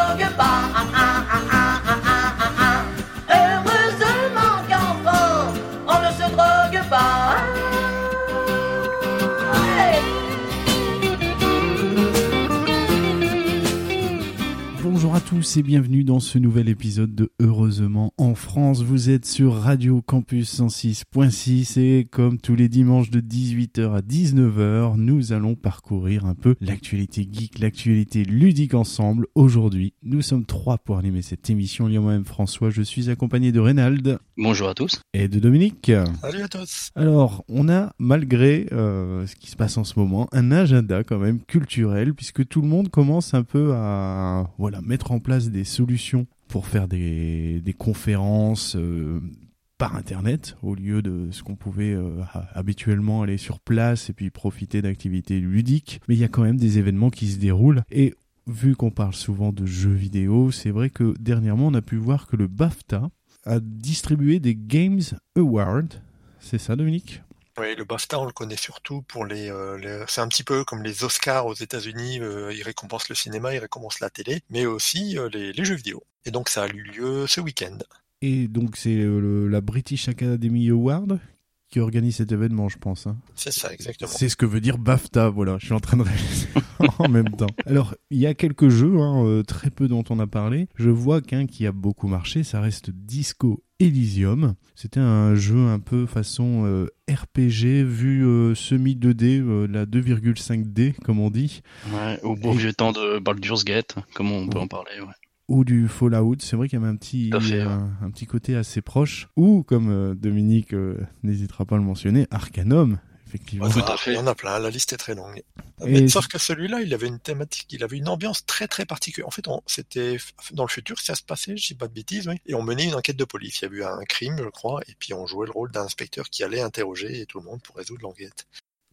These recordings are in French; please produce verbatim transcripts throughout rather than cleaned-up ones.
drogue pas. Ah, ah, ah, ah, ah, ah, ah, ah. Heureusement qu'enfant, on ne se drogue pas. Hey. Bonjour à tous et bienvenue dans ce nouvel épisode de Heureusement en France. Vous êtes sur Radio Campus cent six point six et comme tous les dimanches de dix-huit heures à dix-neuf heures, nous allons parcourir un peu l'actualité geek, l'actualité ludique ensemble. Aujourd'hui, nous sommes trois pour animer cette émission. Il y a moi-même François, je suis accompagné de Reynald. Bonjour à tous. Et de Dominique. Salut à tous. Alors, on a, malgré euh, ce qui se passe en ce moment, un agenda quand même culturel, puisque tout le monde commence un peu à voilà, mettre en place des solutions pour faire des, des conférences euh, par Internet, au lieu de ce qu'on pouvait euh, habituellement aller sur place et puis profiter d'activités ludiques. Mais il y a quand même des événements qui se déroulent et vu qu'on parle souvent de jeux vidéo, c'est vrai que dernièrement on a pu voir que le BAFTA a distribué des Games Awards. C'est ça, Dominique ? Oui, le BAFTA, on le connaît surtout pour les, euh, les... c'est un petit peu comme les Oscars aux États-Unis, euh, ils récompensent le cinéma, ils récompensent la télé, mais aussi euh, les, les jeux vidéo. Et donc ça a eu lieu ce week-end. Et donc c'est le, la British Academy Award qui organise cet événement, je pense. Hein. C'est ça, exactement. C'est ce que veut dire BAFTA, voilà. Je suis en train de réaliser en même temps. Alors, il y a quelques jeux, hein, euh, très peu dont on a parlé. Je vois qu'un qui a beaucoup marché, ça reste Disco Elysium. C'était un jeu un peu façon euh, R P G, vu euh, semi deux D, euh, la deux virgule cinq D, comme on dit. Ouais, au beau Et... vieux temps de Baldur's Gate, comme on peut ouais. en parler, ouais. Ou du Fallout, c'est vrai qu'il y avait un petit, fait, euh, ouais. un petit côté assez proche. Ou, comme euh, Dominique euh, n'hésitera pas à le mentionner, Arcanum, effectivement. Ouais, tout à fait. Il y en a plein, la liste est très longue. Mais, sauf que celui-là, il avait une thématique, il avait une ambiance très très particulière. En fait, on, c'était dans le futur, ça se passait, je dis pas de bêtises, oui. Et on menait une enquête de police. Il y a eu un crime, je crois, et puis on jouait le rôle d'un inspecteur qui allait interroger et tout le monde pour résoudre l'enquête.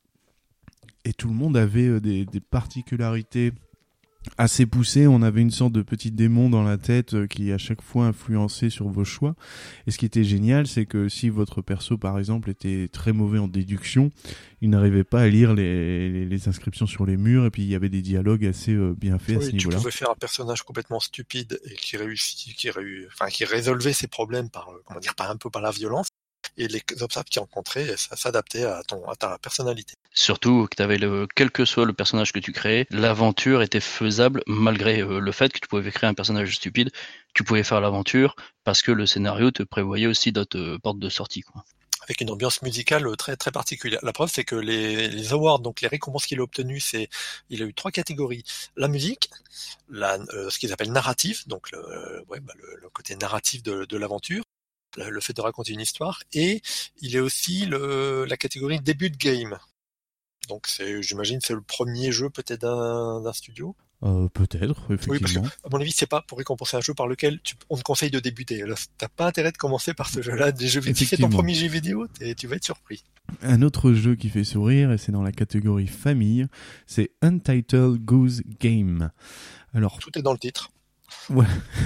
Et tout le monde avait euh, des, des particularités assez poussé, on avait une sorte de petit démon dans la tête euh, qui à chaque fois influençait sur vos choix. Et ce qui était génial, c'est que si votre perso par exemple était très mauvais en déduction, il n'arrivait pas à lire les, les, les inscriptions sur les murs, et puis il y avait des dialogues assez euh, bien faits oui, à ce niveau-là. Tu pouvais faire un personnage complètement stupide et qui réussit, qui réu... enfin qui résolvait ses problèmes par, comment dire, par un peu par la violence. Et les obstacles qu'il rencontrait, ça s'adaptait à, ton, à ta personnalité. Surtout que t'avais le, quel que soit le personnage que tu créais, l'aventure était faisable malgré euh, le fait que tu pouvais créer un personnage stupide. Tu pouvais faire l'aventure parce que le scénario te prévoyait aussi d'autres euh, portes de sortie, quoi. Avec une ambiance musicale très très particulière. La preuve, c'est que les, les awards, donc les récompenses qu'il a obtenues, c'est, il a eu trois catégories: la musique, la, euh, ce qu'ils appellent narratif, donc le, ouais, bah, le, le côté narratif de, de l'aventure, le fait de raconter une histoire, et il est aussi le, la catégorie début de game. Donc c'est, j'imagine, c'est le premier jeu peut-être d'un, d'un studio. Euh, peut-être, effectivement. Oui, parce que, à mon avis, c'est pas pour récompenser un jeu par lequel tu, on te conseille de débuter. Là, t'as pas intérêt de commencer par ce jeu-là. Des jeux vidéo. Si c'est ton premier jeu vidéo, tu vas être surpris. Un autre jeu qui fait sourire, et c'est dans la catégorie famille, c'est Untitled Goose Game. Alors, tout est dans le titre. Ouais.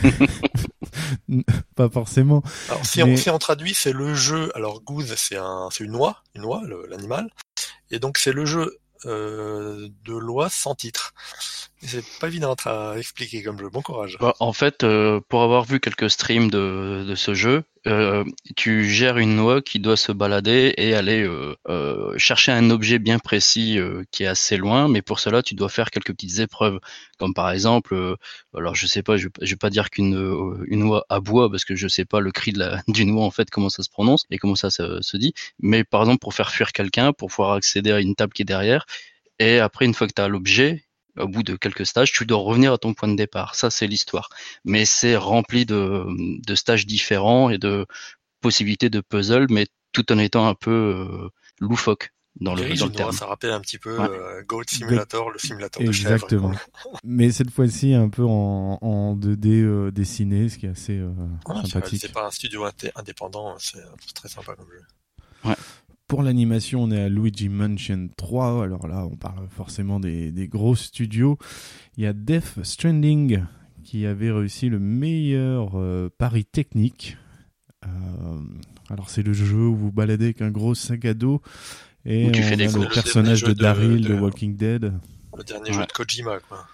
Pas forcément. Alors, si, mais... on, si on traduit, c'est le jeu. Alors, goose, c'est un, c'est une oie, une oie, le, l'animal. Et donc, c'est le jeu euh, de l'oie sans titre. Et c'est pas évident à expliquer comme jeu. Bon courage. Bah, en fait, euh, pour avoir vu quelques streams de, de ce jeu, euh, tu gères une oie qui doit se balader et aller euh, euh, chercher un objet bien précis euh, qui est assez loin, mais pour cela, tu dois faire quelques petites épreuves, comme par exemple, euh, alors je sais pas, je, je vais pas dire qu'une euh, une oie aboie parce que je sais pas le cri de la d'une oie en fait comment ça se prononce et comment ça se, se dit, mais par exemple pour faire fuir quelqu'un, pour pouvoir accéder à une table qui est derrière, et après une fois que tu as l'objet, au bout de quelques stages, tu dois revenir à ton point de départ. Ça, c'est l'histoire. Mais c'est rempli de, de stages différents et de possibilités de puzzle, mais tout en étant un peu euh, loufoque dans le, dans le terme. Ça rappelle un petit peu ouais. euh, Goat Simulator, le simulateur de chèvre. Exactement. Mais cette fois-ci, un peu en, en deux D euh, dessiné, ce qui est assez euh, ah, sympathique. C'est pas un studio indépendant, c'est très sympa comme jeu. Ouais. Pour l'animation, on est à Luigi Mansion trois. Alors là, on parle forcément des, des gros studios. Il y a Death Stranding qui avait réussi le meilleur euh, pari technique. Euh, alors c'est le jeu où vous baladez avec un gros sac à dos et tu on fais des a le personnage de, de Daryl de, de Walking Dead. Le dernier ouais. jeu de Kojima, quoi.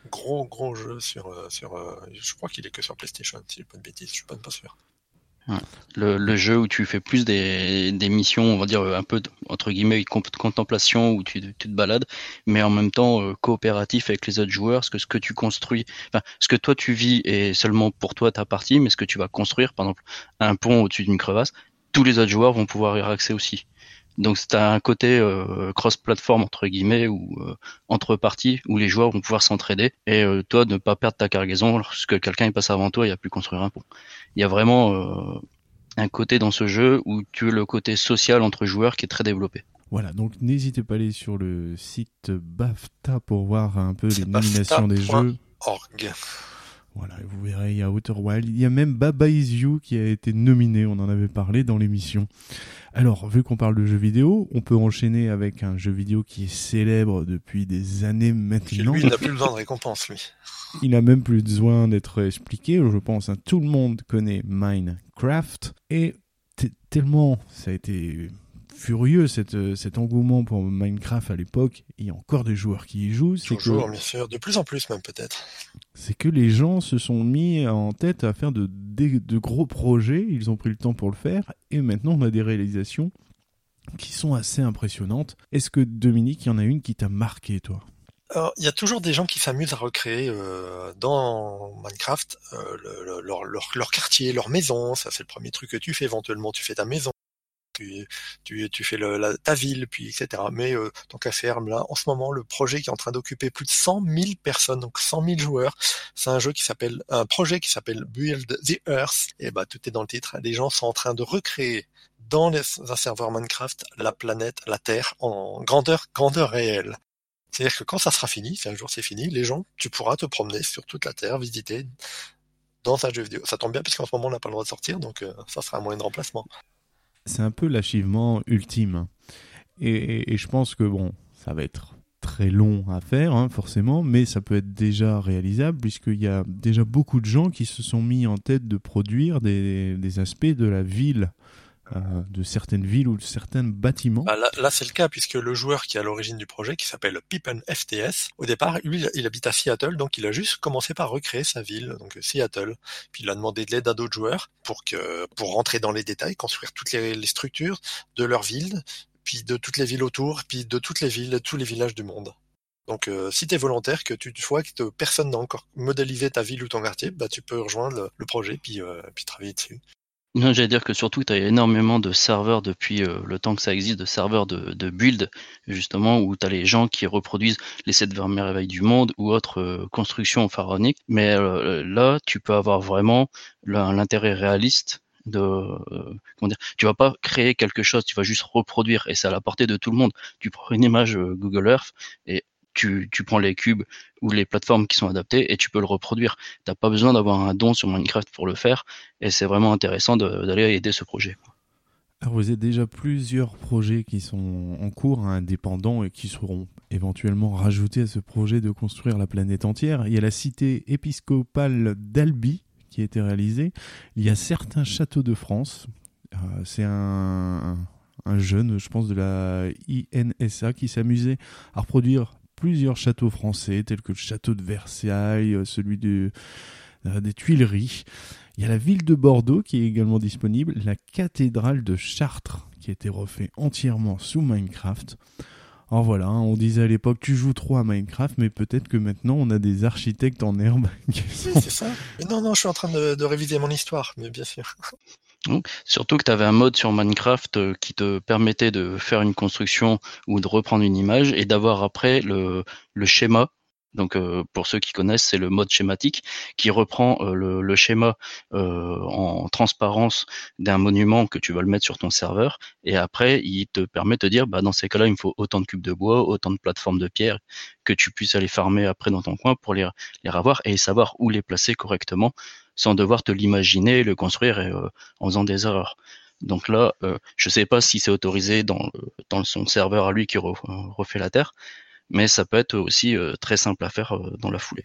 Gros gros jeu sur euh, sur. Euh, je crois qu'il est que sur PlayStation, si je dis pas de bêtises, je suis pas, pas sûr. Ouais. Le, le jeu où tu fais plus des, des missions, on va dire un peu entre guillemets contemplation, où tu, tu te balades, mais en même temps euh, coopératif avec les autres joueurs, parce que ce que tu construis, enfin ce que toi tu vis est seulement pour toi ta partie, mais ce que tu vas construire, par exemple un pont au-dessus d'une crevasse, tous les autres joueurs vont pouvoir y avoir accès aussi. Donc c'est un côté euh, cross-platform entre guillemets ou euh, entre parties où les joueurs vont pouvoir s'entraider et euh, toi ne pas perdre ta cargaison lorsque quelqu'un est passé avant toi et a pu construire un pont. Il y a vraiment euh, un côté dans ce jeu où tu as le côté social entre joueurs qui est très développé. Voilà, donc n'hésitez pas à aller sur le site BAFTA pour voir un peu C'est les nominations des jeux. Org. Voilà, vous verrez, il y a Outer Wild, il y a même Baba Is You qui a été nominé, on en avait parlé dans l'émission. Alors, vu qu'on parle de jeux vidéo, on peut enchaîner avec un jeu vidéo qui est célèbre depuis des années maintenant. Lui, il n'a plus besoin de récompense, lui. Il n'a même plus besoin d'être expliqué, je pense. Hein, tout le monde connaît Minecraft. Et t- tellement ça a été furieux, cette, cet engouement pour Minecraft à l'époque. Il y a encore des joueurs qui y jouent. C'est Toujours, que, bien sûr. De plus en plus, même, peut-être. C'est que les gens se sont mis en tête à faire de, de, de gros projets. Ils ont pris le temps pour le faire. Et maintenant, on a des réalisations qui sont assez impressionnantes. Est-ce que, Dominique, il y en a une qui t'a marqué, toi ? Alors, il y a toujours des gens qui s'amusent à recréer euh, dans Minecraft euh, le, le, leur, leur, leur quartier, leur maison. Ça, c'est le premier truc que tu fais. Éventuellement, tu fais ta maison, tu, tu, tu fais le, la, ta ville, puis et cetera. Mais euh, tant qu'à faire, là, en ce moment, le projet qui est en train d'occuper plus de cent mille personnes, donc cent mille joueurs, c'est un jeu qui s'appelle, un projet qui s'appelle Build the Earth. Et bah, tout est dans le titre. Les gens sont en train de recréer dans les, un serveur Minecraft la planète, la Terre, en grandeur, grandeur réelle. C'est-à-dire que quand ça sera fini, si un jour c'est fini, les gens, tu pourras te promener sur toute la Terre, visiter dans un jeu vidéo. Ça tombe bien puisqu'en ce moment on n'a pas le droit de sortir, donc euh, ça sera un moyen de remplacement. C'est un peu l'achèvement ultime. Et, et, et je pense que bon, ça va être très long à faire, hein, forcément, mais ça peut être déjà réalisable puisqu'il y a déjà beaucoup de gens qui se sont mis en tête de produire des, des aspects de la ville. Euh, de certaines villes ou de certains bâtiments. Bah là, là, c'est le cas, puisque le joueur qui est à l'origine du projet, qui s'appelle Pippen F T S, au départ, lui, il habite à Seattle, donc il a juste commencé par recréer sa ville, donc Seattle. Puis il a demandé de l'aide à d'autres joueurs pour que, pour rentrer dans les détails, construire toutes les, les structures de leur ville, puis de toutes les villes autour, puis de toutes les villes, de tous les villages du monde. Donc, euh, si t'es volontaire, que tu vois que te, personne n'a encore modélisé ta ville ou ton quartier, bah, tu peux rejoindre le, le projet, puis, euh, puis travailler dessus. Non, j'allais dire que surtout, tu as énormément de serveurs depuis euh, le temps que ça existe, de serveurs de, de build, justement, où tu as les gens qui reproduisent les sept merveilles du monde ou autres euh, constructions pharaoniques. Mais euh, là, tu peux avoir vraiment l'intérêt réaliste de... Euh, comment dire, tu vas pas créer quelque chose, tu vas juste reproduire, et c'est à la portée de tout le monde. Tu prends une image euh, Google Earth, et Tu, tu prends les cubes ou les plateformes qui sont adaptées et tu peux le reproduire. T'as pas besoin d'avoir un don sur Minecraft pour le faire et c'est vraiment intéressant de, d'aller aider ce projet. Alors vous avez déjà plusieurs projets qui sont en cours, hein, indépendants et qui seront éventuellement rajoutés à ce projet de construire la planète entière. Il y a la cité épiscopale d'Albi qui a été réalisée. Il y a certains châteaux de France. Euh, c'est un, un jeune, je pense, de la I N S A qui s'amusait à reproduire plusieurs châteaux français, tels que le château de Versailles, celui de, euh, des Tuileries. Il y a la ville de Bordeaux qui est également disponible, la cathédrale de Chartres qui a été refait entièrement sous Minecraft. Alors voilà, on disait à l'époque, tu joues trop à Minecraft, mais peut-être que maintenant on a des architectes en herbe. Qui sont... Oui, c'est ça. Mais non, non, je suis en train de, de réviser mon histoire, mais bien sûr. Donc, surtout que tu avais un mode sur Minecraft euh, qui te permettait de faire une construction ou de reprendre une image et d'avoir après le, le schéma. Donc euh, pour ceux qui connaissent, c'est le mode schématique qui reprend euh, le, le schéma euh, en transparence d'un monument que tu vas le mettre sur ton serveur et après il te permet de te dire bah dans ces cas-là il me faut autant de cubes de bois, autant de plateformes de pierre que tu puisses aller farmer après dans ton coin pour les, les ravoir et savoir où les placer correctement sans devoir te l'imaginer, le construire et, euh, en faisant des erreurs. Donc là, euh, je sais pas si c'est autorisé dans, dans son serveur à lui qui re, refait la terre, mais ça peut être aussi euh, très simple à faire euh, dans la foulée.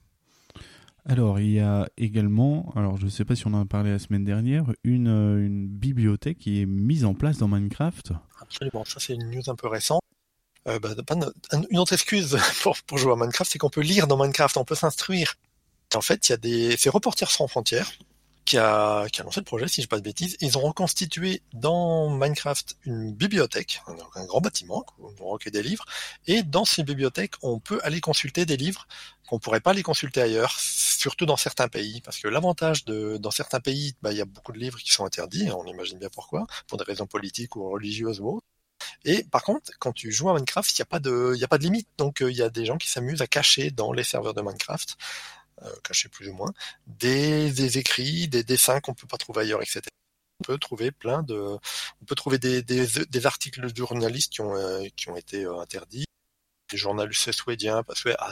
Alors, il y a également, alors je ne sais pas si on en a parlé la semaine dernière, une, une bibliothèque qui est mise en place dans Minecraft. Absolument, ça c'est une news un peu récente. Euh, bah, une autre excuse pour, pour jouer à Minecraft, c'est qu'on peut lire dans Minecraft, on peut s'instruire. En fait, il y a des, c'est Reporters sans frontières qui a, qui a lancé le projet, si je ne dis pas de bêtises. Ils ont reconstitué dans Minecraft une bibliothèque, un, un grand bâtiment où on recueille des livres. Et dans ces bibliothèques, on peut aller consulter des livres qu'on pourrait pas aller consulter ailleurs, surtout dans certains pays. Parce que l'avantage de, dans certains pays, bah, il y a beaucoup de livres qui sont interdits. On imagine bien pourquoi, pour des raisons politiques ou religieuses ou autres. Et par contre, quand tu joues à Minecraft, il n'y a pas de, il y a pas de limite. Donc, il y a des gens qui s'amusent à cacher dans les serveurs de Minecraft, euh, cacher plus ou moins, des, des écrits, des dessins qu'on peut pas trouver ailleurs, et cetera. On peut trouver plein de, on peut trouver des, des, des articles de journalistes qui ont, euh, qui ont été euh, interdits, des journalistes suédiens,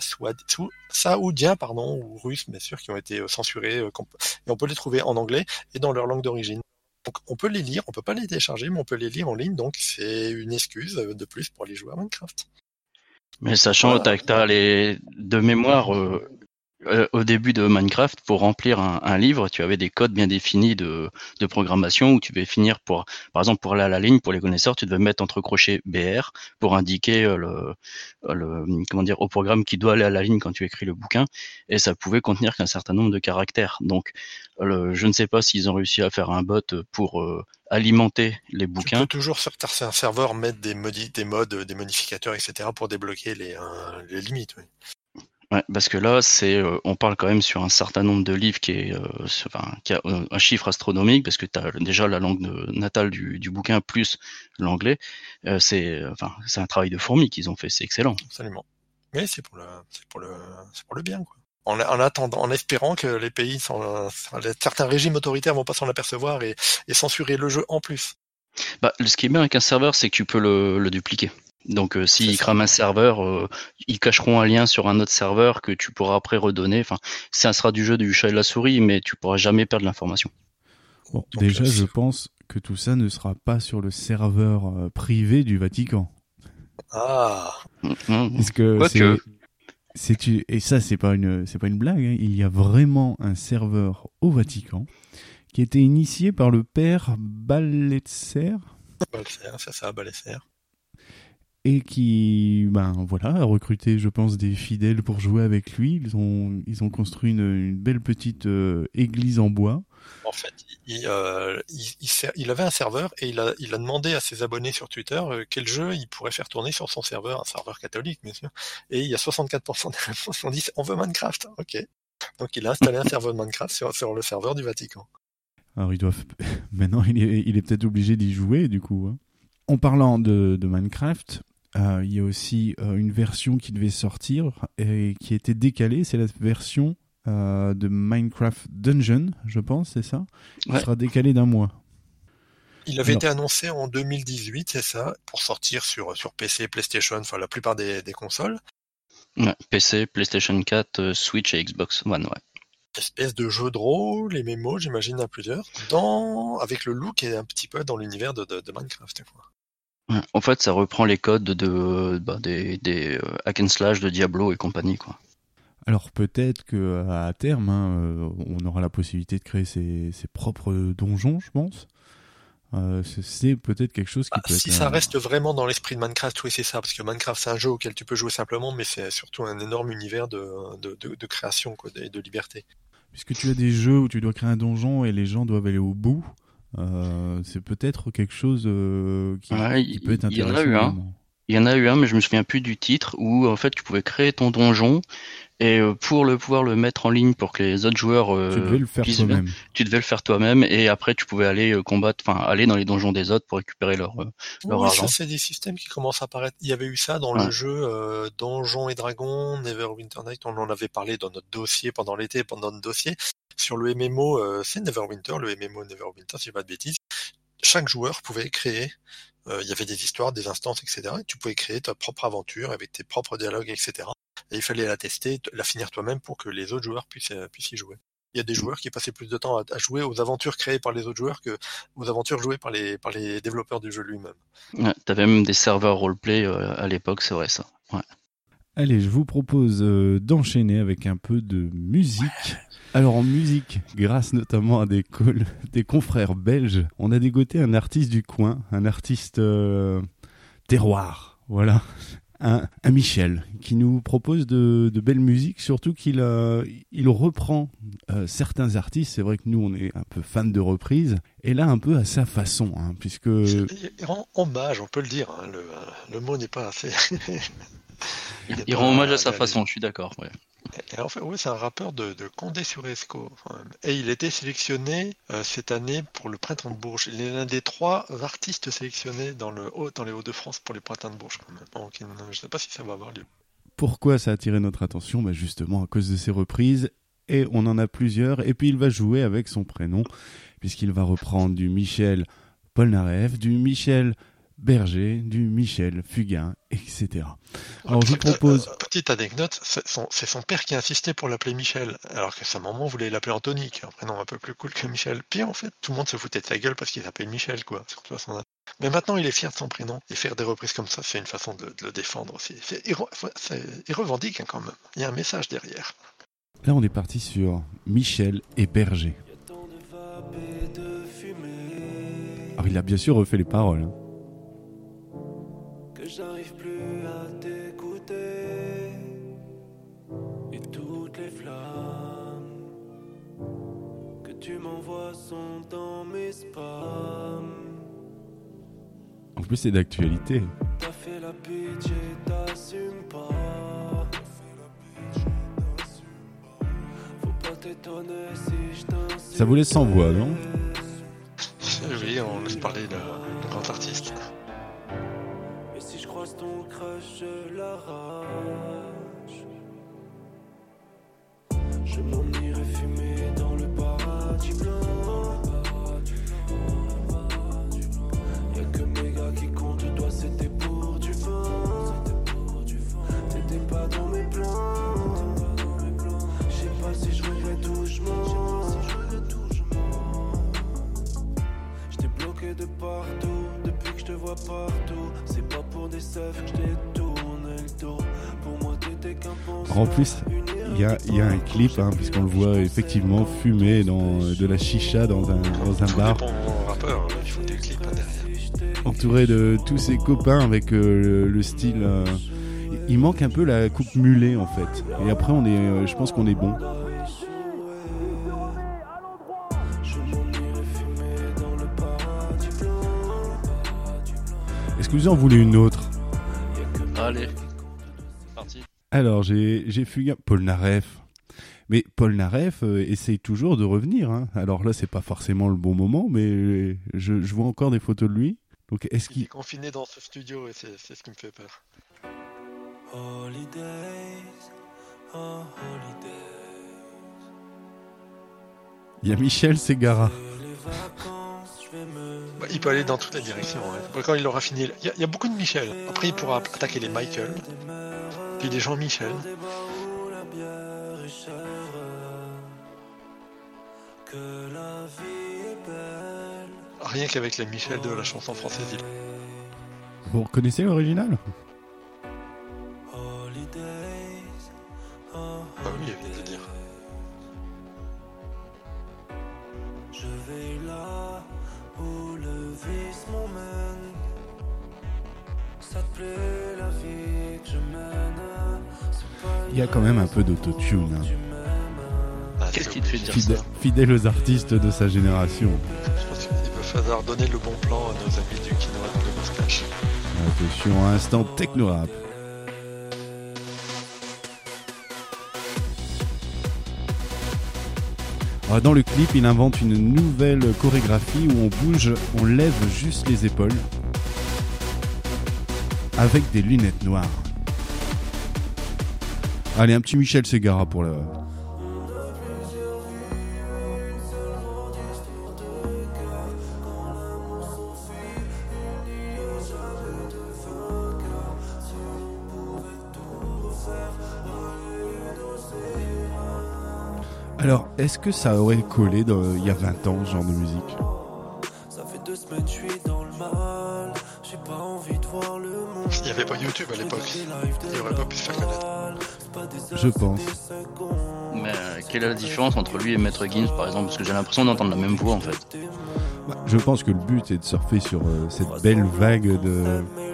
saoudiens, pardon, ou russes, bien sûr, qui ont été censurés, euh, et on peut les trouver en anglais et dans leur langue d'origine. Donc on peut les lire, on peut pas les télécharger, mais on peut les lire en ligne, donc c'est une excuse de plus pour aller jouer à Minecraft. Mais sachant voilà. que t'as les de mémoire euh, euh, au début de Minecraft, pour remplir un, un livre, tu avais des codes bien définis de, de programmation où tu devais finir pour, par exemple, pour aller à la ligne, pour les connaisseurs, tu devais mettre entre crochets B R pour indiquer le, le, comment dire, au programme qui doit aller à la ligne quand tu écris le bouquin, et ça pouvait contenir qu'un certain nombre de caractères. Donc, le, je ne sais pas s'ils ont réussi à faire un bot pour euh, alimenter les bouquins. Tu peux toujours sur certains serveurs mettre des, modi- des modes, des modificateurs, et cetera pour débloquer les, euh, les limites. Oui. Ouais, parce que là, c'est, euh, on parle quand même sur un certain nombre de livres qui est, euh, enfin, qui a un chiffre astronomique, parce que tu as déjà la langue de, natale du, du bouquin plus l'anglais. Euh, c'est, enfin, c'est un travail de fourmi qu'ils ont fait, c'est excellent. Absolument. Mais c'est pour le, c'est pour le, c'est pour le bien, quoi. En, en attendant, en espérant que les pays, sont, certains régimes autoritaires vont pas s'en apercevoir et, et censurer le jeu en plus. Bah, ce qui est bien avec un serveur, c'est que tu peux le, le dupliquer. Donc euh, s'ils crament un serveur, euh, ils cacheront un lien sur un autre serveur que tu pourras après redonner. Enfin, ça sera du jeu du chat et de la souris, mais tu pourras jamais perdre l'information. Bon, donc, déjà, là, je pense que tout ça ne sera pas sur le serveur euh, privé du Vatican. Ah. Mmh. Parce que Quoi c'est, que... c'est et ça c'est pas une c'est pas une blague. Hein. Il y a vraiment un serveur au Vatican qui a été initié par le père Balletser. Balletser, c'est ça, Balletser. Et qui, ben voilà, a recruté, je pense, des fidèles pour jouer avec lui. Ils ont, ils ont construit une, une belle petite euh, église en bois. En fait, il, euh, il, il, il avait un serveur et il a, il a demandé à ses abonnés sur Twitter euh, quel jeu il pourrait faire tourner sur son serveur, un serveur catholique, bien sûr. Et il y a soixante-quatre pour cent des réponses qui ont dit on veut Minecraft. Ok. Donc il a installé un serveur de Minecraft sur, sur le serveur du Vatican. Alors ils doivent, maintenant il est, il est peut-être obligé d'y jouer du coup. Hein. En parlant de, de Minecraft. Euh, il y a aussi euh, une version qui devait sortir et qui était décalée, c'est la version euh, de Minecraft Dungeon, je pense, c'est ça, qui ouais. sera décalée d'un mois. Il avait Alors... été annoncé en deux mille dix-huit, c'est ça, pour sortir sur, sur P C, PlayStation, enfin la plupart des, des consoles. Ouais, P C, PlayStation quatre, euh, Switch et Xbox One, ouais. Espèce de jeu de rôle, les mémos, j'imagine, à plusieurs, dans... avec le look et un petit peu dans l'univers de, de, de Minecraft, quoi. En fait, ça reprend les codes de bah, des, des euh, hack and slash de Diablo et compagnie, quoi. Alors peut-être que à terme, hein, euh, on aura la possibilité de créer ses, ses propres donjons, je pense. Euh, c'est, c'est peut-être quelque chose qui bah, peut si être... ça un... reste vraiment dans l'esprit de Minecraft, oui c'est ça, parce que Minecraft c'est un jeu auquel tu peux jouer simplement, mais c'est surtout un énorme univers de, de, de, de création, quoi, et de liberté. Puisque tu as des jeux où tu dois créer un donjon et les gens doivent aller au bout. Euh, c'est peut-être quelque chose euh, qui, ouais, qui peut être intéressant. Il y en a eu un. Il y en a eu un, mais je me souviens plus du titre, où en fait tu pouvais créer ton donjon et euh, pour le pouvoir le mettre en ligne pour que les autres joueurs euh, tu devais le faire toi-même. Bien, tu devais le faire toi-même et après tu pouvais aller euh, combattre, enfin aller dans les donjons des autres pour récupérer leur euh, leur oui, argent. Ça c'est des systèmes qui commencent à apparaître. Il y avait eu ça dans ouais. le jeu euh, Donjons et Dragons, Neverwinter Night. On en avait parlé dans notre dossier pendant l'été, pendant notre dossier. Sur le M M O, euh, c'est Neverwinter, le M M O Neverwinter, si je dis pas de bêtises. Chaque joueur pouvait créer, euh, il y avait des histoires, des instances, et cetera. Et tu pouvais créer ta propre aventure avec tes propres dialogues, et cetera. Et il fallait la tester, la finir toi-même pour que les autres joueurs puissent, euh, puissent y jouer. Il y a des joueurs qui passaient plus de temps à, à jouer aux aventures créées par les autres joueurs que aux aventures jouées par les, par les développeurs du jeu lui-même. Ouais, t'avais même des serveurs roleplay euh, à l'époque, c'est vrai ça. Ouais. Allez, je vous propose euh, d'enchaîner avec un peu de musique. Alors en musique, grâce notamment à des, col- des confrères belges, on a dégoté un artiste du coin, un artiste euh, terroir. Voilà. Un, un Michel qui nous propose de, de belles musiques, surtout qu'il euh, il reprend euh, certains artistes. C'est vrai que nous, on est un peu fans de reprises, et là, un peu à sa façon, hein, puisque... Il rend hommage, on peut le dire. Hein, le, le mot n'est pas assez... il, il rend hommage à sa façon, je suis d'accord. Ouais. Et en fait, oui, c'est un rappeur de, de Condé-sur-Escaut. Et il a été sélectionné euh, cette année pour le Printemps de Bourges. Il est l'un des trois artistes sélectionnés dans, le haut, dans les Hauts-de-France pour les Printemps de Bourges. Quand même. Donc, je ne sais pas si ça va avoir lieu. Pourquoi ça a attiré notre attention? Bah justement à cause de ses reprises. Et on en a plusieurs. Et puis il va jouer avec son prénom, puisqu'il va reprendre du Michel Polnareff, du Michel Berger, du Michel Fugain, et cetera. Alors je vous propose... Euh, petite anecdote, c'est son, c'est son père qui insistait pour l'appeler Michel, alors que sa maman voulait l'appeler Anthony, qui est un prénom un peu plus cool que Michel. Puis en fait, tout le monde se foutait de sa gueule parce qu'il s'appelle Michel, quoi. Surtout à son... Mais maintenant, il est fier de son prénom, et faire des reprises comme ça, c'est une façon de, de le défendre aussi. C'est, il, c'est, il revendique hein, quand même, il y a un message derrière. Là, on est parti sur Michel et Berger. Alors il a bien sûr refait les paroles, hein. J'arrive plus à t'écouter et toutes les flammes que tu m'envoies sont dans mes spams. En plus c'est d'actualité. T'as fait la pitié, t'assumes pas. Faut pas t'étonner si je t'insiste. Ça vous laisse sans voix, non? Oui, on laisse parler le, le grand artiste. Si je croise ton crush, je l'arrache. Je m'en irai fumer dans le paradis blanc. Y'a que mes gars qui comptent, toi c'était pour du vent. T'étais pas dans mes plans. Je sais pas si je regrette ou je mens. J't'ai bloqué de partout depuis que je te vois partout. C'est pas pour des seufs que je t'ai tourné le dos. Pour moi t'étais qu'un penseur. En plus, il y a, y a un clip, hein, puisqu'on le voit effectivement fumer dans de la chicha dans un, dans un bar. Pour un rappeur, il faut des clips hein, derrière. Entouré de tous ses copains avec euh, le, le style... Euh, il manque un peu la coupe mulet en fait. Et après, on est, euh, je pense qu'on est bon. Est-ce que vous en voulez une autre? Allez, c'est parti. Alors, j'ai, j'ai Fugain, Polnareff. Mais Polnareff euh, essaye toujours de revenir. Hein. Alors là, c'est pas forcément le bon moment, mais je, je vois encore des photos de lui. Donc, est-ce qu'il Il est confiné dans ce studio et c'est, c'est ce qui me fait peur. Holidays, oh holidays. Il y a Michel Ségara. Bah, il peut aller dans toutes les directions. Ouais. Quand il aura fini, il y, a, il y a beaucoup de Michel. Après, il pourra attaquer les Michael, puis des Jean-Michel. Rien qu'avec les Michel de la chanson française. Vous reconnaissez l'original? Ah oui, il veut dire. Je vais là où le vice m'emmène. Ça te plaît la vie que je mène. Il y a quand même un peu d'autotune. Hein. Ah, Qu'est-ce qui te fait dire Fidèle, ça? fidèle aux artistes de sa génération. Je pense qu'il veut falloir donner le bon plan à nos amis du quinoa de moustache. Attention, un instant techno-rap. Alors, dans le clip, il invente une nouvelle chorégraphie où on bouge, on lève juste les épaules avec des lunettes noires. Allez, un petit Michel Ségara pour le... Alors, est-ce que ça aurait collé dans, il y a vingt ans, ce genre de musique? Ça fait deux semaines je suis dans le mal. J'ai pas envie de voir le monde. Il n'y avait pas YouTube à l'époque. Il aurait pas pu se faire connaître. Je pense. Mais euh, quelle est la différence entre lui et Maître Gims par exemple? Parce que j'ai l'impression d'entendre la même voix en fait. Bah, je pense que le but est de surfer sur euh, cette belle vague de,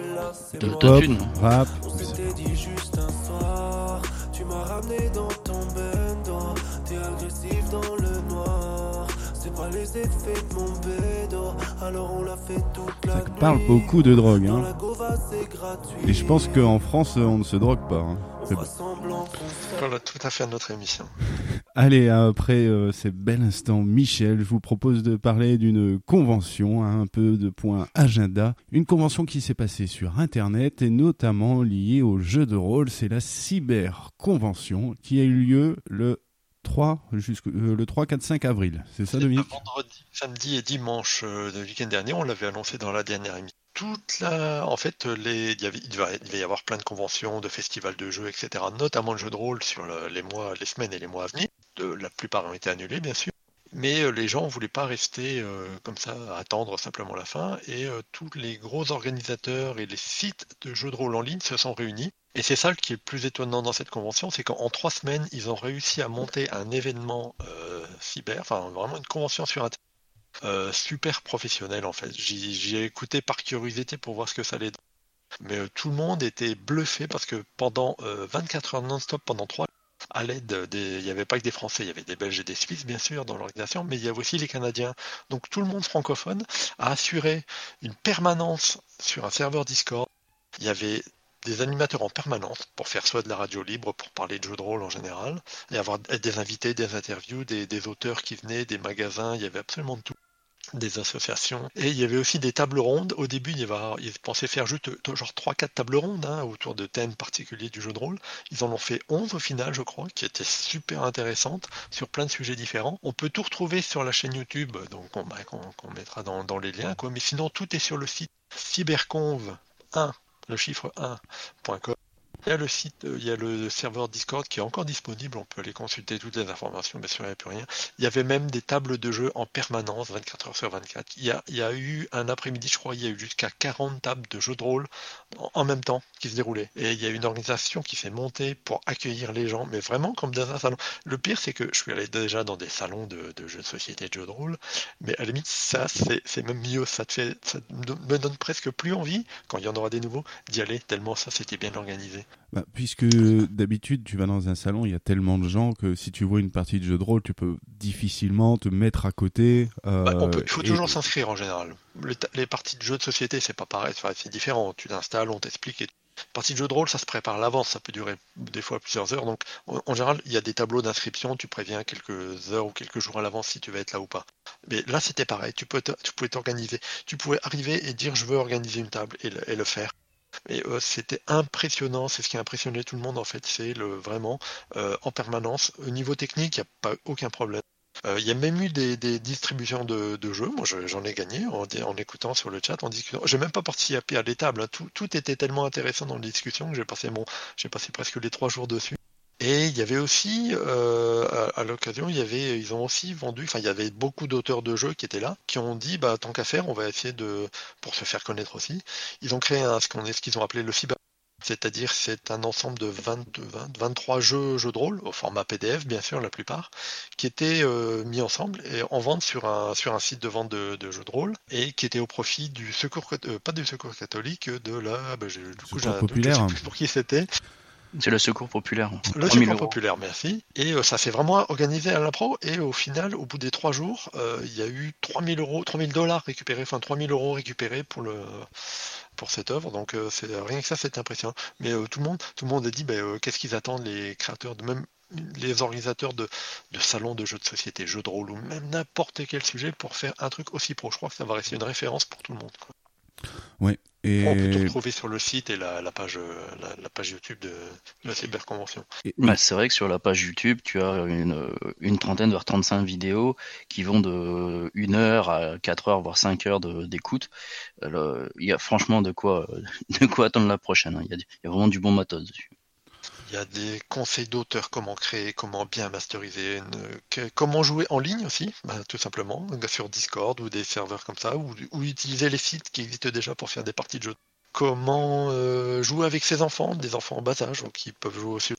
c'est De- moi. de Pop, thunes. rap. On s'était dit juste un soir, tu m'as ramené dans ton bendo, t'es agressif dans le noir, c'est pas les effets de mon bédo, alors on l'a fait toute la Ça nuit. parle beaucoup de drogue, Dans hein. la Gova, c'est gratuit. Et je pense qu'en France, on ne se drogue pas. Hein. On C'est fera bon. semblant qu'on se fait. Voilà, tout à fait à notre émission. Allez, après euh, ces bels instants, Michel, je vous propose de parler d'une convention, hein, un peu de point agenda. Une convention qui s'est passée sur Internet et notamment liée aux jeux de rôle. C'est la Cyber Convention qui a eu lieu le trois, jusqu'au, euh, le trois, quatre, cinq avril. C'est ça, Dominique ? Vendredi, samedi et dimanche euh, le week-end dernier, on l'avait annoncé dans la dernière émission. Toute la, en fait, les, il, y avait, il, devait, il devait y avoir plein de conventions, de festivals de jeux, et cetera. Notamment le jeu de rôle sur le, les mois, les semaines et les mois à venir. De, la plupart ont été annulés, bien sûr. Mais euh, les gens ne voulaient pas rester euh, comme ça, à attendre simplement la fin. Et euh, tous les gros organisateurs et les sites de jeux de rôle en ligne se sont réunis. Et c'est ça qui est le plus étonnant dans cette convention, c'est qu'en trois semaines, ils ont réussi à monter un événement euh, cyber, enfin vraiment une convention sur Internet. Euh, super professionnel en fait. J'y, j'y ai écouté par curiosité pour voir ce que ça allait donner. Mais euh, tout le monde était bluffé parce que pendant euh, vingt-quatre heures non-stop, pendant trois à l'aide des... Il n'y avait pas que des Français, il y avait des Belges et des Suisses bien sûr dans l'organisation, mais il y avait aussi les Canadiens. Donc tout le monde francophone a assuré une permanence sur un serveur Discord. Il y avait des animateurs en permanence pour faire soit de la radio libre, pour parler de jeux de rôle en général, et avoir des invités, des interviews, des, des auteurs qui venaient, des magasins, il y avait absolument de tout. Des associations. Et il y avait aussi des tables rondes. Au début, il y avait, ils pensaient faire juste genre trois quatre tables rondes hein, autour de thèmes particuliers du jeu de rôle. Ils en ont fait onze au final, je crois, qui étaient super intéressantes sur plein de sujets différents. On peut tout retrouver sur la chaîne YouTube, donc on, bah, qu'on, qu'on mettra dans, dans les liens, quoi. Mais sinon, tout est sur le site cyberconv un, le chiffre un point com. Il y a le site, il y a le serveur Discord qui est encore disponible, on peut aller consulter toutes les informations, bien sûr il n'y a plus rien. Il y avait même des tables de jeu en permanence, vingt-quatre heures sur vingt-quatre. Il y a, il y a eu un après-midi, je crois, il y a eu jusqu'à quarante tables de jeux de rôle en, en même temps qui se déroulaient. Et il y a une organisation qui s'est montée pour accueillir les gens, mais vraiment comme dans un salon. Le pire, c'est que je suis allé déjà dans des salons de, de jeux de société, de jeux de rôle, mais à la limite, ça, c'est, c'est même mieux, ça, te fait, ça me donne presque plus envie, quand il y en aura des nouveaux, d'y aller, tellement ça, c'était bien organisé. Bah, puisque d'habitude tu vas dans un salon, il y a tellement de gens que si tu vois une partie de jeu de rôle, tu peux difficilement te mettre à côté. Euh, bah, on peut, il faut et... toujours s'inscrire en général. Les, les parties de jeux de société, c'est pas pareil, c'est différent. Tu t'installes, on t'explique. Et... Partie de jeu de rôle, ça se prépare à l'avance, ça peut durer des fois plusieurs heures. Donc en, en général, il y a des tableaux d'inscription, tu préviens quelques heures ou quelques jours à l'avance si tu vas être là ou pas. Mais là, c'était pareil, tu, peux te, tu pouvais t'organiser. Tu pouvais arriver et dire je veux organiser une table et le, et le faire. Et euh, c'était impressionnant, c'est ce qui a impressionné tout le monde en fait, c'est le vraiment euh, en permanence. Au niveau technique, il n'y a pas aucun problème. Euh, il y a même eu des, des distributions de, de jeux, moi je, j'en ai gagné en, en écoutant sur le chat, en discutant. J'ai même pas participé à des tables, hein. tout, tout était tellement intéressant dans les discussions que j'ai passé mon, j'ai passé presque les trois jours dessus. Et il y avait aussi, euh, à, à l'occasion, il y avait, ils ont aussi vendu, enfin, il y avait beaucoup d'auteurs de jeux qui étaient là, qui ont dit, bah, tant qu'à faire, on va essayer de, pour se faire connaître aussi, ils ont créé un, ce qu'on est, ce qu'ils ont appelé le cyber. C'est-à-dire, c'est un ensemble de vingt, vingt, vingt-trois jeux, jeux de rôle, au format P D F, bien sûr, la plupart, qui étaient euh, mis ensemble et en vente sur un, sur un site de vente de, de jeux de rôle et qui étaient au profit du secours, euh, pas du secours catholique, de la, bah, j'ai, du coup, j'ai un doute, je sais plus pour qui c'était. C'est le secours populaire. Le secours populaire, merci. Et euh, ça s'est vraiment organisé à l'impro. Et au final, au bout des trois jours, euh, il y a eu trois mille euros, trois mille dollars récupérés, enfin trois mille euros récupérés pour le pour cette œuvre. Donc euh, c'est rien que ça, c'est impressionnant. Mais euh, tout le monde, tout le monde a dit, bah, euh, qu'est-ce qu'ils attendent les créateurs, de même les organisateurs de, de salons de jeux de société, jeux de rôle ou même n'importe quel sujet pour faire un truc aussi pro. Je crois que ça va rester une référence pour tout le monde, quoi. Ouais. Et... On peut tout retrouver sur le site et la, la page la, la page YouTube de, de la Cyberconvention. et... Bah, c'est vrai que sur la page YouTube, tu as une, une trentaine, voire trente-cinq vidéos qui vont de une heure à quatre heures, voire cinq heures de, d'écoute. Alors, il y a franchement de quoi, de quoi attendre la prochaine. Il y a, il y a vraiment du bon matos dessus. Il y a des conseils d'auteurs, comment créer, comment bien masteriser, une, que, comment jouer en ligne aussi, bah, tout simplement, sur Discord ou des serveurs comme ça, ou, ou utiliser les sites qui existent déjà pour faire des parties de jeu. Comment euh, jouer avec ses enfants, des enfants en bas âge, qui peuvent jouer aussi.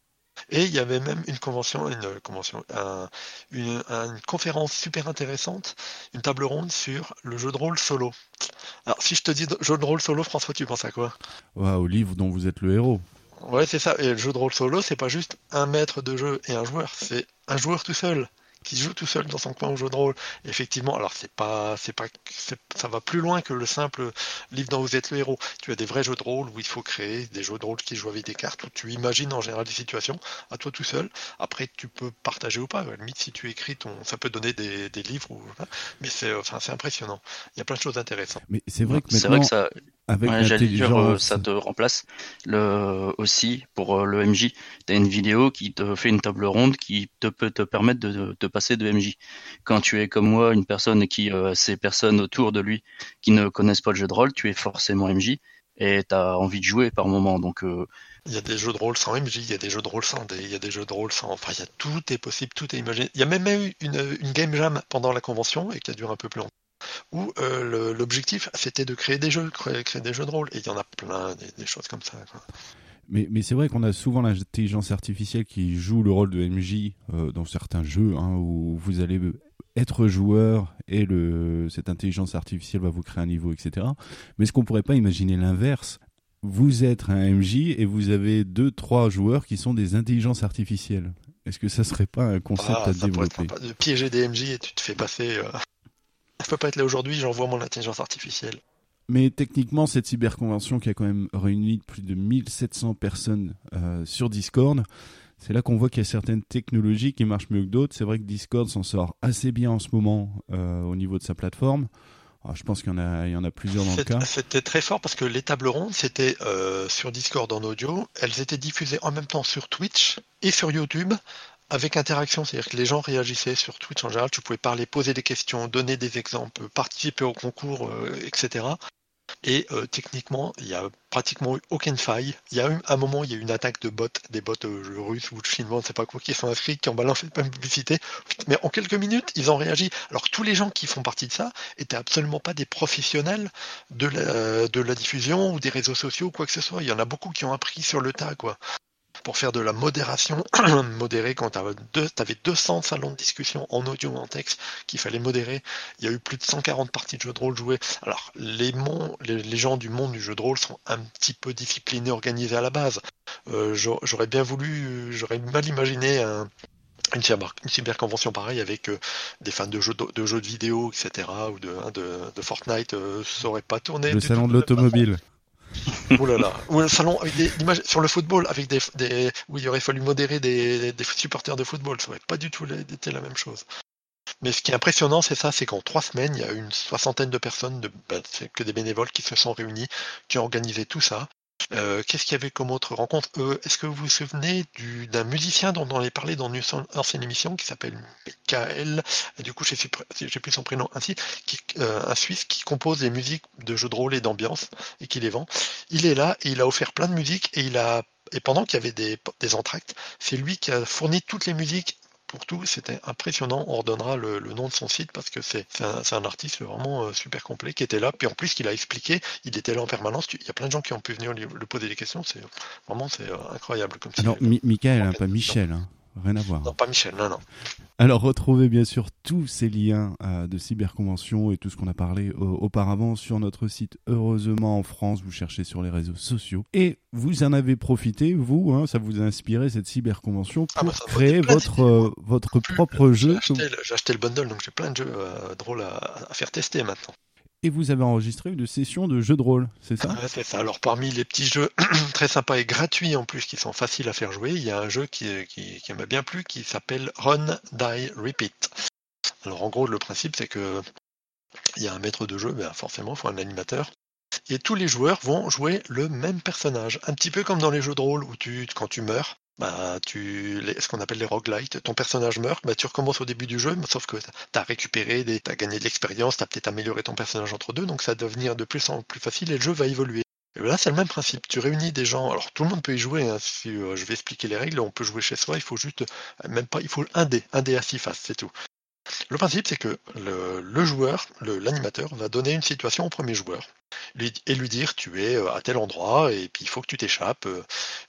Et il y avait même une convention, une convention, un- une, une conférence super intéressante, une table ronde sur le jeu de rôle solo. Alors, si je te dis jeu de rôle solo, François, tu penses à quoi? Ouais, au livre dont vous êtes le héros. Ouais, c'est ça. Et le jeu de rôle solo, c'est pas juste un maître de jeu et un joueur, c'est un joueur tout seul qui joue tout seul dans son coin au jeu de rôle. Et effectivement, alors c'est pas, c'est pas, c'est- ça va plus loin que le simple livre dont vous êtes le héros. Tu as des vrais jeux de rôle où il faut créer des jeux de rôle qui jouent avec des cartes où tu imagines en général des situations à toi tout seul. Après, tu peux partager ou pas. À la limite, si tu écris ton, ça peut donner des, des livres ou, mais c'est, enfin, c'est impressionnant. Il y a plein de choses intéressantes. Mais c'est vrai que C'est vrai maintenant, que ça, avec ouais, j'allais dire, euh, l'intelligence, ça te remplace le aussi pour euh, le M J. T'as une vidéo qui te fait une table ronde qui te peut te permettre de, de, de passer de M J. Quand tu es comme moi, une personne qui euh, ces personnes autour de lui qui ne connaissent pas le jeu de rôle, tu es forcément M J et t'as envie de jouer par moment. Donc euh, Il y a des jeux de rôle sans M J, il y a des jeux de rôle sans dés, il y a des jeux de rôle sans... Enfin, il y a tout est possible, tout est imaginé. Il y a même eu une, une game jam pendant la convention, et qui a duré un peu plus longtemps, où euh, le- l'objectif, c'était de créer des jeux, créer, créer des jeux de rôle. Et il y en a plein, des, des choses comme ça, quoi. mais, mais c'est vrai qu'on a souvent l'intelligence artificielle qui joue le rôle de M J euh, dans certains jeux hein, où vous allez être joueur et le, cette intelligence artificielle va vous créer un niveau, et cetera. Mais est-ce qu'on pourrait pas imaginer l'inverse? Vous êtes un M J et vous avez deux, trois joueurs qui sont des intelligences artificielles. Est-ce que ça serait pas un concept Ah, à ça pourrait être développer? sympa de piéger des M J et tu te fais passer... Euh... Je peux pas être là aujourd'hui, j'envoie mon intelligence artificielle. Mais techniquement, cette cyberconvention qui a quand même réuni plus de mille sept cents personnes euh, sur Discord, c'est là qu'on voit qu'il y a certaines technologies qui marchent mieux que d'autres. C'est vrai que Discord s'en sort assez bien en ce moment euh, au niveau de sa plateforme. Alors, je pense qu'il y en a, il y en a plusieurs dans le C'est- cas. C'était très fort parce que les tables rondes, c'était euh, sur Discord en audio, elles étaient diffusées en même temps sur Twitch et sur YouTube avec interaction, c'est-à-dire que les gens réagissaient sur Twitch en général, tu pouvais parler, poser des questions, donner des exemples, participer au concours, euh, et cetera. Et euh, techniquement, il y a pratiquement eu aucune faille. Il y a eu un moment, il y a eu une attaque de bots, des bots euh, russes ou chinois, on ne sait pas quoi, qui sont inscrits, qui ont balancé plein de publicité. Mais en quelques minutes, ils ont réagi. Alors que tous les gens qui font partie de ça étaient absolument pas des professionnels de la, de la diffusion ou des réseaux sociaux ou quoi que ce soit. Il y en a beaucoup qui ont appris sur le tas, quoi. Pour faire de la modération, modérer quand tu avais deux, deux cents salons de discussion en audio ou en texte qu'il fallait modérer. Il y a eu plus de cent quarante parties de jeux de rôle jouées. Alors, les, mon, les, les gens du monde du jeu de rôle sont un petit peu disciplinés, organisés à la base. Euh, j'aurais bien voulu, j'aurais mal imaginé un, une, cyber, une cyberconvention pareille avec euh, des fans de jeux de, de jeux de vidéo, et cetera, ou de, hein, de, de Fortnite, euh, ça aurait pas tourné. Le salon de l'automobile. Oh là là. Ou un salon avec des images sur le football, avec des, des où il aurait fallu modérer des, des supporters de football, ça aurait pas du tout été la même chose. Mais ce qui est impressionnant, c'est ça, c'est qu'en trois semaines, il y a une soixantaine de personnes, de, ben, c'est que des bénévoles qui se sont réunis, qui ont organisé tout ça. Euh, qu'est-ce qu'il y avait comme autre rencontre euh, Est-ce que vous vous souvenez du, d'un musicien dont on avait parlé dans une ancienne émission qui s'appelle Michael, et du coup j'ai, j'ai plus son prénom ainsi, qui, euh, un Suisse qui compose des musiques de jeux de rôle et d'ambiance et qui les vend. Il est là et il a offert plein de musiques et il a et pendant qu'il y avait des, des entractes, c'est lui qui a fourni toutes les musiques pour tout, c'était impressionnant. On redonnera le, le nom de son site parce que c'est, c'est, un, c'est un artiste vraiment euh, super complet qui était là. Puis en plus, qu'il a expliqué, il était là en permanence. Il y a plein de gens qui ont pu venir lui, lui poser des questions. C'est vraiment c'est euh, incroyable comme ça. Alors, Mi- Michael, hein, pas Michel, hein. Rien à voir. Non, pas Michel, non, non. Alors, retrouvez bien sûr tous ces liens euh, de cyberconvention et tout ce qu'on a parlé euh, auparavant sur notre site Heureusement en France. Vous cherchez sur les réseaux sociaux. Et vous en avez profité, vous, hein, ça vous a inspiré cette cyberconvention pour ah bah, créer votre, euh, votre plus, propre jeu. J'ai acheté, le, j'ai acheté le bundle, donc j'ai plein de jeux euh, drôles à, à faire tester maintenant. Et vous avez enregistré une session de jeu de rôle, c'est ça ? Ouais, c'est ça. Alors parmi les petits jeux très sympas et gratuits en plus qui sont faciles à faire jouer, il y a un jeu qui, qui, qui m'a bien plu qui s'appelle Run, Die, Repeat. Alors en gros le principe c'est que il y a un maître de jeu, ben forcément il faut un animateur. Et tous les joueurs vont jouer le même personnage. Un petit peu comme dans les jeux de rôle où tu, quand tu meurs, bah, tu, les, ce qu'on appelle les roguelites, ton personnage meurt, bah, tu recommences au début du jeu, mais sauf que tu as récupéré, tu as gagné de l'expérience, tu as peut-être amélioré ton personnage entre deux, donc ça va devenir de plus en plus facile et le jeu va évoluer. Et là, c'est le même principe. Tu réunis des gens. Alors, tout le monde peut y jouer. Hein, si euh, je vais expliquer les règles, on peut jouer chez soi. Il faut juste, euh, même pas, il faut un dé, un dé à six faces, c'est tout. Le principe, c'est que le, le joueur, le, l'animateur, va donner une situation au premier joueur lui, et lui dire tu es à tel endroit et puis il faut que tu t'échappes.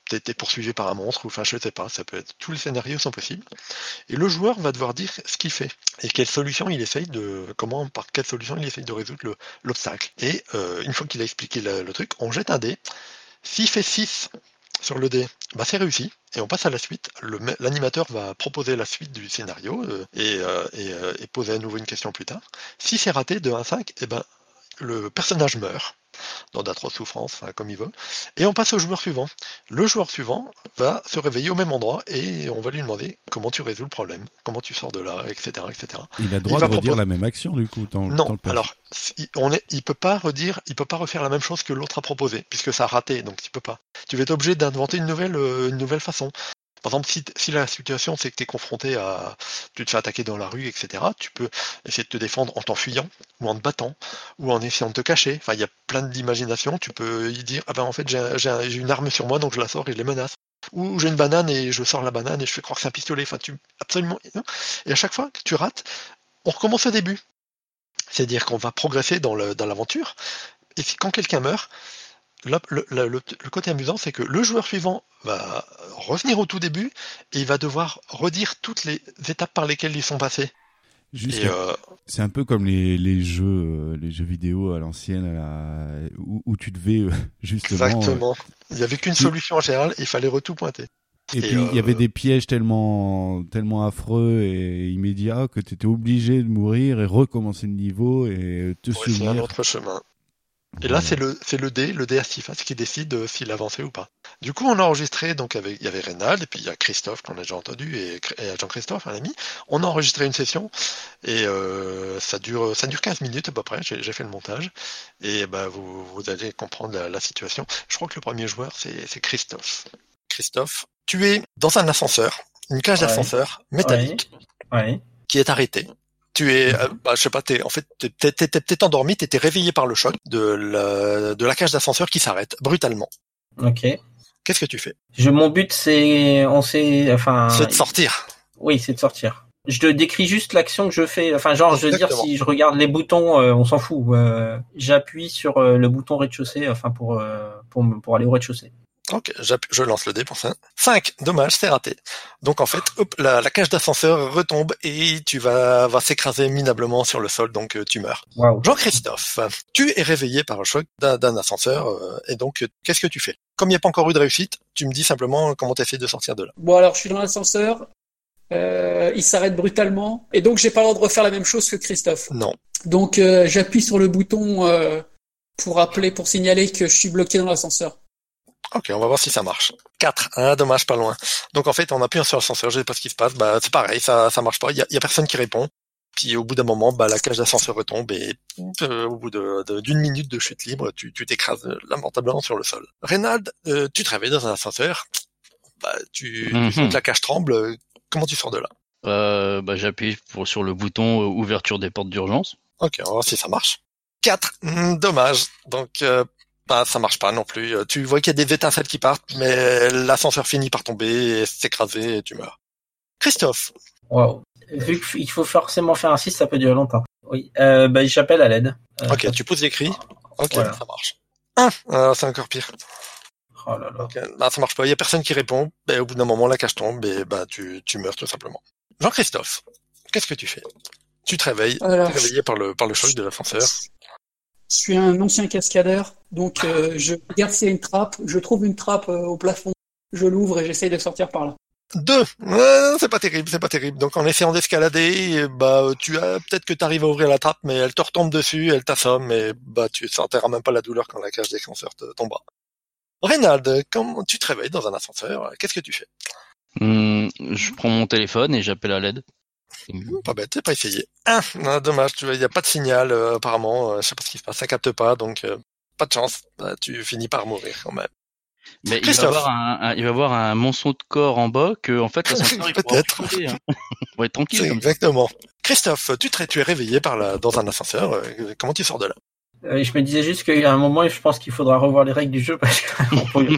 t'es, t'es poursuivi par un monstre, ou enfin je sais pas, ça peut être, tous les scénarios sont possibles. Et le joueur va devoir dire ce qu'il fait et quelle solution il essaye de, comment, par quelle solution il essaye de résoudre le, l'obstacle. Et euh, une fois qu'il a expliqué le, le truc, on jette un dé. S'il fait six sur le dé, bah c'est réussi et on passe à la suite. Le, l'animateur va proposer la suite du scénario euh, et, euh, et, euh, et poser à nouveau une question plus tard. Si c'est raté de un à cinq, et ben le personnage meurt dans d'atroces souffrances, enfin, comme il veut, et on passe au joueur suivant. Le joueur suivant va se réveiller au même endroit et on va lui demander comment tu résous le problème, comment tu sors de là, et cetera, et cetera. Il a le droit il de redire proposer... la même action du coup dans, non, dans le alors on est, il peut pas redire, il peut pas refaire la même chose que l'autre a proposé puisque ça a raté, donc tu peux pas. Tu vas être obligé d'inventer une nouvelle, euh, une nouvelle façon. Par exemple, si, si la situation c'est que tu es confronté à, tu te fais attaquer dans la rue, et cetera, tu peux essayer de te défendre en t'enfuyant, ou en te battant, ou en essayant de te cacher. Enfin, il y a plein d'imagination. Tu peux y dire, ah ben en fait j'ai, j'ai, j'ai une arme sur moi, donc je la sors et je les menace. Ou j'ai une banane et je sors la banane et je fais croire que c'est un pistolet. Enfin, tu absolument. Et à chaque fois que tu rates, on recommence au début. C'est-à-dire qu'on va progresser dans, le, dans l'aventure. Et si, quand quelqu'un meurt, Le, le, le, le côté amusant, c'est que le joueur suivant va revenir au tout début et il va devoir redire toutes les étapes par lesquelles ils sont passés. Juste, et euh... c'est un peu comme les, les jeux, les jeux vidéo à l'ancienne, à la... où, où tu devais euh, justement. Exactement. Il n'y avait qu'une tu... solution en général, il fallait re tout pointer. Et, et puis il euh... y avait des pièges tellement, tellement affreux et immédiats que tu étais obligé de mourir et recommencer le niveau et te ouais, souvenir. C'est un autre chemin. Et là, c'est le, c'est le dé, le dé Astifas qui décide euh, s'il avançait ou pas. Du coup, on a enregistré, donc, avec, il y avait Reynald, et puis il y a Christophe, qu'on a déjà entendu, et, et Jean-Christophe, un ami. On a enregistré une session, et euh, ça dure, ça dure quinze minutes à peu près, j'ai, j'ai fait le montage, et bah, vous, vous allez comprendre la, la situation. Je crois que le premier joueur, c'est, c'est Christophe. Christophe, tu es dans un ascenseur, une cage ouais. d'ascenseur métallique, ouais. Ouais. qui est arrêtée. Tu es, euh, bah, je sais pas, t'es, en fait, t'es, t'es, t'es, t'es peut-être endormi, t'étais réveillé par le choc de la, de la cage d'ascenseur qui s'arrête brutalement. Ok. Qu'est-ce que tu fais? Je, mon but, c'est, on sait, enfin. C'est de sortir. Oui, c'est de sortir. Je te décris juste l'action que je fais. Enfin, genre, je veux dire, si je regarde les boutons, euh, on s'en fout. Euh, j'appuie sur euh, le bouton rez-de-chaussée, enfin, pour, euh, pour, pour aller au rez-de-chaussée. Ok, je lance le dé pour ça. cinq, dommage, c'est raté. Donc en fait, hop, la, la cage d'ascenseur retombe et tu vas, vas s'écraser minablement sur le sol, donc euh, tu meurs. Wow. Jean-Christophe, tu es réveillé par le choc d'un, d'un ascenseur, euh, et donc euh, qu'est-ce que tu fais? Comme il n'y a pas encore eu de réussite, tu me dis simplement comment tu essaies de sortir de là. Bon alors, je suis dans l'ascenseur, euh, il s'arrête brutalement, et donc j'ai pas le droit de refaire la même chose que Christophe. Non. Donc euh, j'appuie sur le bouton euh, pour appeler, pour signaler que je suis bloqué dans l'ascenseur. Ok, on va voir si ça marche. quatre, hein, dommage, pas loin. Donc en fait, on appuie sur l'ascenseur, je sais pas ce qui se passe, bah c'est pareil, ça ça marche pas, il y a, y a personne qui répond. Puis au bout d'un moment, bah la cage d'ascenseur retombe et euh, au bout de, de, d'une minute de chute libre, tu, tu t'écrases lamentablement sur le sol. Reynald, euh, tu te réveilles dans un ascenseur, bah tu, mm-hmm. tu sens que la cage tremble, comment tu sors de là? Euh, bah j'appuie pour, sur le bouton euh, ouverture des portes d'urgence. Ok, on va voir si ça marche. quatre, mmh, dommage. Donc euh, bah ça marche pas non plus. Tu vois qu'il y a des étincelles qui partent, mais l'ascenseur finit par tomber, et s'écraser et tu meurs. Christophe. Wow. Vu qu'il faut forcément faire un six, ça peut durer longtemps. Oui. Euh, bah j'appelle à l'aide. Euh, ok, tu poses les cris. Ok, voilà. Ça marche. un, euh, c'est encore pire. Oh là là. Okay. Bah, ça marche pas. Il y a personne qui répond. Et au bout d'un moment, la cage tombe et bah tu tu meurs tout simplement. Jean-Christophe, qu'est-ce que tu fais? Tu te réveilles. Alors, tu es réveillé par le par le choc de l'ascenseur. Je suis un ancien cascadeur, donc euh, je regarde s'il y a une trappe, je trouve une trappe euh, au plafond, je l'ouvre et j'essaye de sortir par là. Deux, euh, c'est pas terrible, c'est pas terrible. Donc en essayant d'escalader, bah tu as peut-être que tu arrives à ouvrir la trappe, mais elle te retombe dessus, elle t'assomme, et bah tu sentiras même pas la douleur quand la cage d'ascenseur te tombera. Reynald, quand tu te réveilles dans un ascenseur, qu'est-ce que tu fais? Mmh, je prends mon téléphone et j'appelle à l'aide. Pas bête, c'est pas essayé. Un, ah, dommage, tu vois, il y a pas de signal euh, apparemment, euh, je sais pas ce qui se passe, ça capte pas, donc euh, pas de chance, bah, tu finis par mourir quand même. Mais il va avoir un, un, il va avoir un monceau de corps en bas que en fait l'ascenseur il peut-être. Hein. On va être tranquille. C'est exactement. Christophe, tu te, tu es réveillé par la, dans un ascenseur, euh, comment tu sors de là? Euh, je me disais juste qu'il y a un moment, je pense qu'il faudra revoir les règles du jeu parce que peut...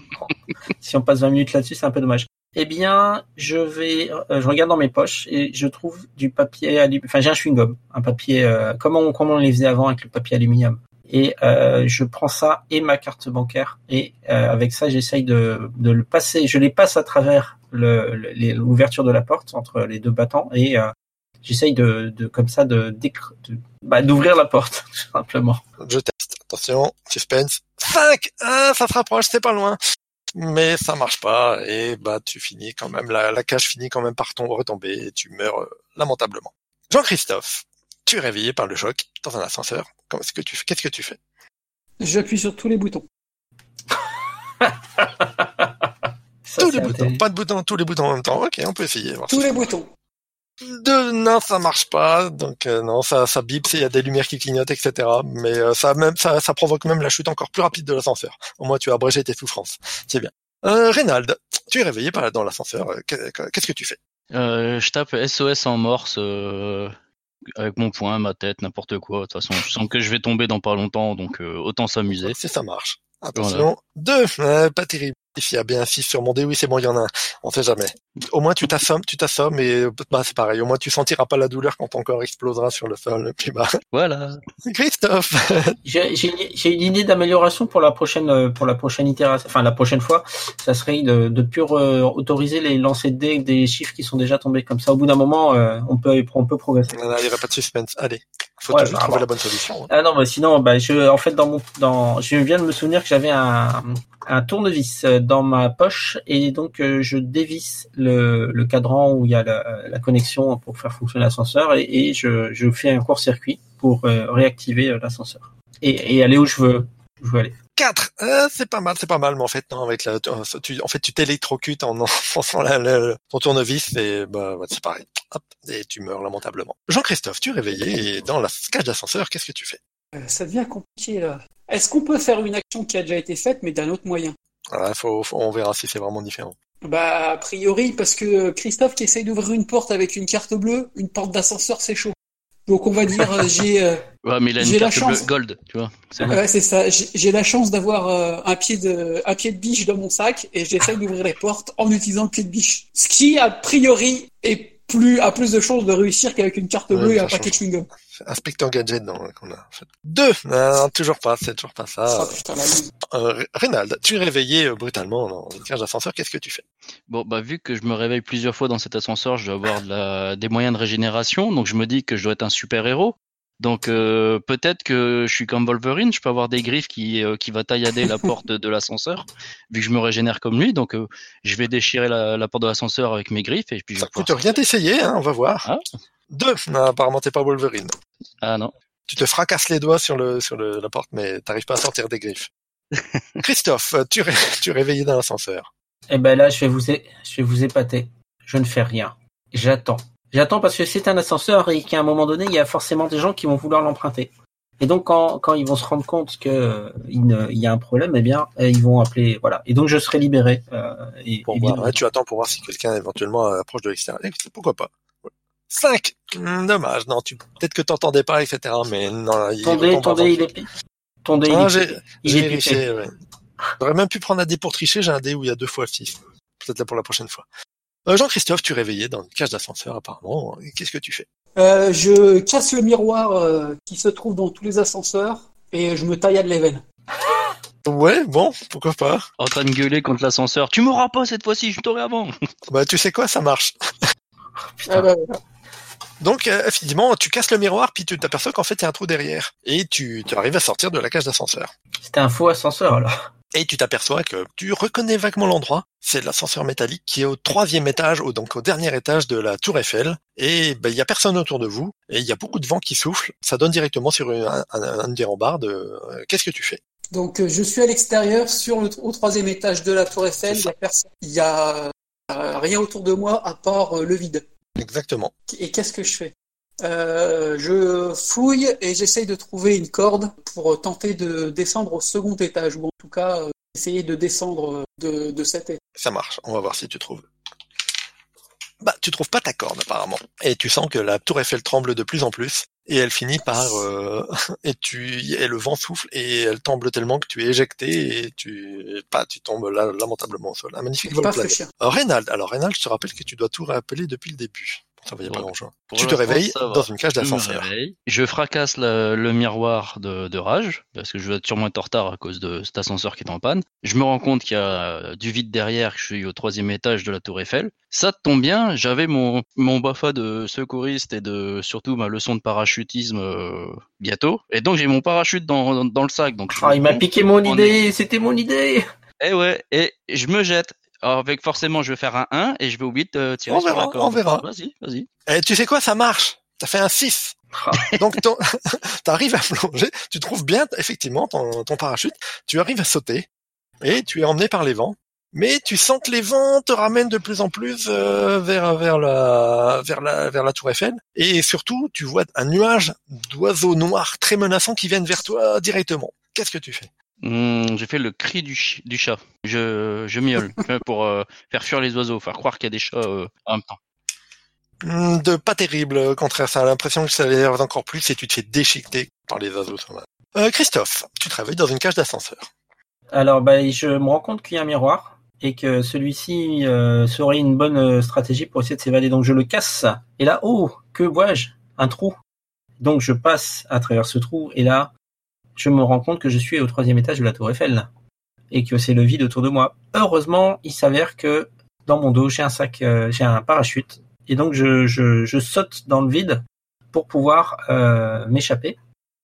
si on passe vingt minutes là-dessus, c'est un peu dommage. Eh bien, je vais, euh, je regarde dans mes poches et je trouve du papier aluminium. Enfin, j'ai un chewing-gum, un papier, euh, comment on, comment on les faisait avant avec le papier aluminium. et euh, je prends ça et ma carte bancaire et euh, avec ça j'essaye de, de le passer, je les passe à travers le, le, les, l'ouverture de la porte entre les deux battants et euh, j'essaye de, de comme ça de, de, de bah, d'ouvrir la porte tout simplement. Je teste. Attention, suspense. cinq Ah, ça se rapproche, c'est pas loin. Mais ça marche pas et bah tu finis quand même, la, la cage finit quand même par tomber, retomber et tu meurs euh, lamentablement. Jean-Christophe, tu es réveillé par le choc dans un ascenseur. Comment est-ce que tu fais Qu'est-ce que tu fais? J'appuie sur tous les boutons. Ça, Tous c'est les boutons, intelligent. pas de boutons, tous les boutons en même temps. Ok, on peut essayer. Voir Tous si les ça marche. boutons. De non, ça marche pas. Donc euh, non, ça, ça bip, il y a des lumières qui clignotent, et cetera. Mais euh, ça même, ça, ça provoque même la chute encore plus rapide de l'ascenseur. Au moins, tu as abrégé tes souffrances. C'est bien. Euh, Reynald, tu es réveillé par dans l'ascenseur. Qu'est-ce que tu fais? Euh, je tape S O S en morse euh, avec mon poing, ma tête, n'importe quoi. De toute façon, je sens que je vais tomber dans pas longtemps, donc euh, autant s'amuser. Si ça marche. Attention. Deux. Euh, pas terrible. Il y a bien six sur mon dé. Oui, c'est bon, il y en a un. On sait jamais. Au moins, tu t'assommes, tu t'assommes et bah, c'est pareil. Au moins, tu sentiras pas la douleur quand ton corps explosera sur le sol le plus bas. Voilà. Christophe. J'ai, j'ai, j'ai une idée d'amélioration pour la prochaine, pour la prochaine itération, enfin la prochaine fois, ça serait de, de pure euh, autoriser les lancers de dés avec des chiffres qui sont déjà tombés. Comme ça, au bout d'un moment, euh, on peut, on peut progresser. Il n'y aurait pas de suspense. Allez. Faut Ouais, toujours bah, trouver bah. la bonne solution. Ah non, bah sinon, bah je, en fait, dans mon, dans, je viens de me souvenir que j'avais un, un tournevis dans ma poche et donc euh, je dévisse le, le cadran où il y a la, la connexion pour faire fonctionner l'ascenseur et, et je, je fais un court-circuit pour euh, réactiver l'ascenseur et, et aller où je veux, où je veux aller. Quatre. Euh, c'est pas mal, c'est pas mal, mais en fait, non, avec la, tu, en fait, tu t'électrocutes en enfonçant la, la, ton tournevis et bah, ouais, c'est pareil. Hop, et tu meurs lamentablement. Jean-Christophe, tu es réveillé et dans la cage d'ascenseur, qu'est-ce que tu fais? Euh, ça devient compliqué là. Est-ce qu'on peut faire une action qui a déjà été faite mais d'un autre moyen? Voilà, faut, faut, on verra si c'est vraiment différent. Bah a priori parce que Christophe qui essaye d'ouvrir une porte avec une carte bleue, une porte d'ascenseur c'est chaud. Donc on va dire euh, j'ai euh, Ouais, mais il a une j'ai la carte chance. bleue gold, tu vois. C'est bon. Ouais, c'est ça. J'ai, j'ai la chance d'avoir euh, un pied de un pied de biche dans mon sac et j'essaye d'ouvrir les portes en utilisant le pied de biche. Ce qui a priori est plus a plus de chances de réussir qu'avec une carte bleue Ouais, et un ça paquet de change. chewing-gum. Inspecteur Gadget dans, qu'on a, en fait. Deux. Non, toujours pas, c'est toujours pas ça. Oh, putain, la lose. Euh, Reynald, tu es réveillé euh, brutalement dans une cage d'ascenseur, qu'est-ce que tu fais? Bon, bah vu que je me réveille plusieurs fois dans cet ascenseur, je dois avoir de la... des moyens de régénération, donc je me dis que je dois être un super-héros. Donc euh, peut-être que je suis comme Wolverine, je peux avoir des griffes qui euh, qui va taillader la porte de l'ascenseur, vu que je me régénère comme lui. Donc euh, je vais déchirer la, la porte de l'ascenseur avec mes griffes et puis je Ça vais pouvoir coûte rien d'essayer, hein, on va voir. Ah. Deux. Non, apparemment t'es pas Wolverine. Ah non. Tu te fracasses les doigts sur le sur le, la porte, mais t'arrives pas à sortir des griffes. Christophe, tu ré, tu es réveillé dans l'ascenseur. Eh ben là, je vais vous, é- je vais vous épater. Je ne fais rien. J'attends. J'attends parce que c'est un ascenseur et qu'à un moment donné, il y a forcément des gens qui vont vouloir l'emprunter. Et donc, quand, quand ils vont se rendre compte que euh, il, ne, il y a un problème, eh bien, euh, ils vont appeler, voilà. Et donc, je serai libéré. Euh, et, Pour et voir, bien- ouais, tu attends pour voir si quelqu'un éventuellement approche de l'extérieur. Eh, pourquoi pas. Cinq. Hum, dommage. Non, tu peut-être que t'entendais pas, et cetera. Mais non, il Ton dé, retombe ton avant. dé, il est pi- ton dé, Ah, il j'ai est, il j'ai est vérifié. pipé. Ouais. J'aurais même pu prendre un dé pour tricher. J'ai un dé où il y a deux fois six. Peut-être là pour la prochaine fois. Euh, Jean-Christophe, tu es réveillé dans une cage d'ascenseur apparemment. Qu'est-ce que tu fais? Euh, je casse le miroir euh, qui se trouve dans tous les ascenseurs et je me taillade les veines. Ouais, bon, pourquoi pas. En train de gueuler contre l'ascenseur. Tu m'auras pas cette fois-ci, je t'aurai avant. Bah, tu sais quoi, ça marche. Ah bah, voilà. Donc, euh, effectivement, tu casses le miroir, puis tu t'aperçois qu'en fait, il y a un trou derrière. Et tu, tu arrives à sortir de la cage d'ascenseur. C'était un faux ascenseur, alors. Et tu t'aperçois que tu reconnais vaguement l'endroit. C'est l'ascenseur métallique qui est au troisième étage, au, donc au dernier étage de la Tour Eiffel. Et ben, il y a personne autour de vous. Et il y a beaucoup de vent qui souffle. Ça donne directement sur une, un, un, un des rambardes. Euh, qu'est-ce que tu fais? Donc euh, je suis à l'extérieur sur le au troisième étage de la Tour Eiffel. Il y a personne. Il y a euh, rien autour de moi à part euh, le vide. Exactement. Et qu'est-ce que je fais? Euh, je fouille et j'essaye de trouver une corde pour tenter de descendre au second étage, ou en tout cas euh, essayer de descendre de, de cet étage. Ça marche. On va voir si tu trouves. Bah, tu trouves pas ta corde apparemment. Et tu sens que la Tour Eiffel tremble de plus en plus. Et elle finit par euh, et tu et le vent souffle et elle tremble tellement que tu es éjecté et tu pas tu tombes là, lamentablement au sol. Un magnifique vol Pas plané. fraîchir. Alors Reynald, alors Reynald, je te rappelle que tu dois tout rappeler depuis le début Ça veut dire pas grand-chose. Pour Tu te l'instant, réveilles ça va. dans une cage Je me d'ascenseur. réveille. Je fracasse le, le miroir de, de rage, parce que je vais être sûrement être en retard à cause de cet ascenseur qui est en panne. Je me rends compte qu'il y a du vide derrière, que je suis au troisième étage de la Tour Eiffel. Ça tombe bien, j'avais mon, mon B A F A de secouriste et de surtout ma leçon de parachutisme euh, bientôt. Et donc j'ai mon parachute dans, dans, dans le sac. Donc je Ah, il m'a prends piqué mon en- idée, c'était mon idée. Et ouais, et je me jette. Alors avec forcément, je vais faire un un et je vais oublier de tirer On sur verra, la corde. on verra. Vas-y, vas-y. Et tu sais quoi, ça marche. T'as fait un six. Ah. Donc, ton- t'arrives à plonger, tu trouves bien, effectivement, ton, ton parachute, tu arrives à sauter, et tu es emmené par les vents, mais tu sens que les vents te ramènent de plus en plus euh, vers, vers, la, vers, la, vers la Tour Eiffel, et surtout, tu vois un nuage d'oiseaux noirs très menaçants qui viennent vers toi directement. Qu'est-ce que tu fais? Hum, j'ai fait le cri du, chi- du chat. Je, je miaule pour euh, faire fuir les oiseaux, faire croire qu'il y a des chats euh, en même temps. Hmm, De pas terrible, au contraire, ça a l'impression que ça l'énerve encore plus, et tu te fais déchiqueter par les oiseaux sauvages. Euh, Christophe, tu travailles dans une cage d'ascenseur. Alors, bah, je me rends compte qu'il y a un miroir et que celui-ci euh, serait une bonne euh, stratégie pour essayer de s'évader. Donc, je le casse. Et là, oh, que vois-je? Un trou. Donc, je passe à travers ce trou et là, je me rends compte que je suis au troisième étage de la Tour Eiffel et que c'est le vide autour de moi. Heureusement, il s'avère que dans mon dos, j'ai un sac, euh, j'ai un parachute et donc je, je, je saute dans le vide pour pouvoir euh, m'échapper.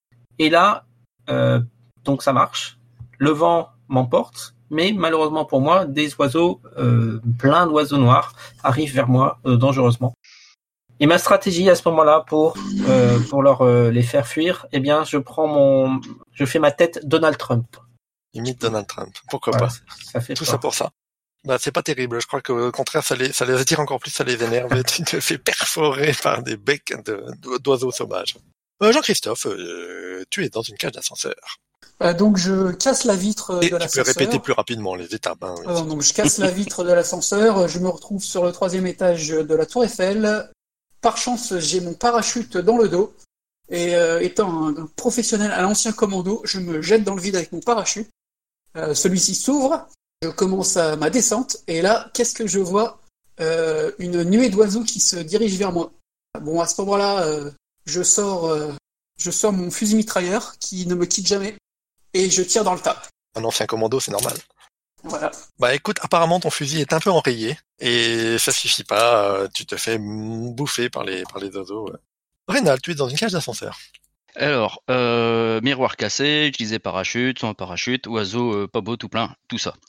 Et là, euh, donc ça marche. Le vent m'emporte, mais malheureusement pour moi, des oiseaux, euh, plein d'oiseaux noirs, arrivent vers moi euh, dangereusement. Et ma stratégie à ce moment-là pour euh, pour leur euh, les faire fuir, eh bien, je prends mon, je fais ma tête Donald Trump. Imite Donald Trump. Pourquoi Voilà, pas? ça fait Tout peur. ça pour ça. Bah, c'est pas terrible. Je crois qu'au contraire, ça les, ça les attire encore plus, ça les énerve. Et tu te fais perforer par des becs de, d'oiseaux sauvages. Euh, Jean-Christophe, euh, tu es dans une cage d'ascenseur. Euh, donc je casse la vitre Et de tu peux l'ascenseur. répéter plus rapidement les étapes. Hein, oui. Euh, donc je casse la vitre de l'ascenseur, je me retrouve sur le troisième étage de la Tour Eiffel. Par chance, j'ai mon parachute dans le dos. Et euh, étant un, un professionnel à l'ancien commando, je me jette dans le vide avec mon parachute. Euh, celui-ci s'ouvre, je commence à ma descente. Et là, qu'est-ce que je vois? euh, Une nuée d'oiseaux qui se dirige vers moi. Bon, à ce moment-là, euh, je sors, euh, je sors mon fusil mitrailleur qui ne me quitte jamais. Et je tire dans le tas. Un ancien commando, c'est normal. Voilà. Bah écoute, apparemment ton fusil est un peu enrayé et ça suffit pas. euh, tu te fais bouffer par les par les oiseaux. Ouais. Rénal, tu es dans une cage d'ascenseur. Alors, euh, miroir cassé, utiliser parachute, sans parachute, oiseau euh, pas beau, tout plein, tout ça.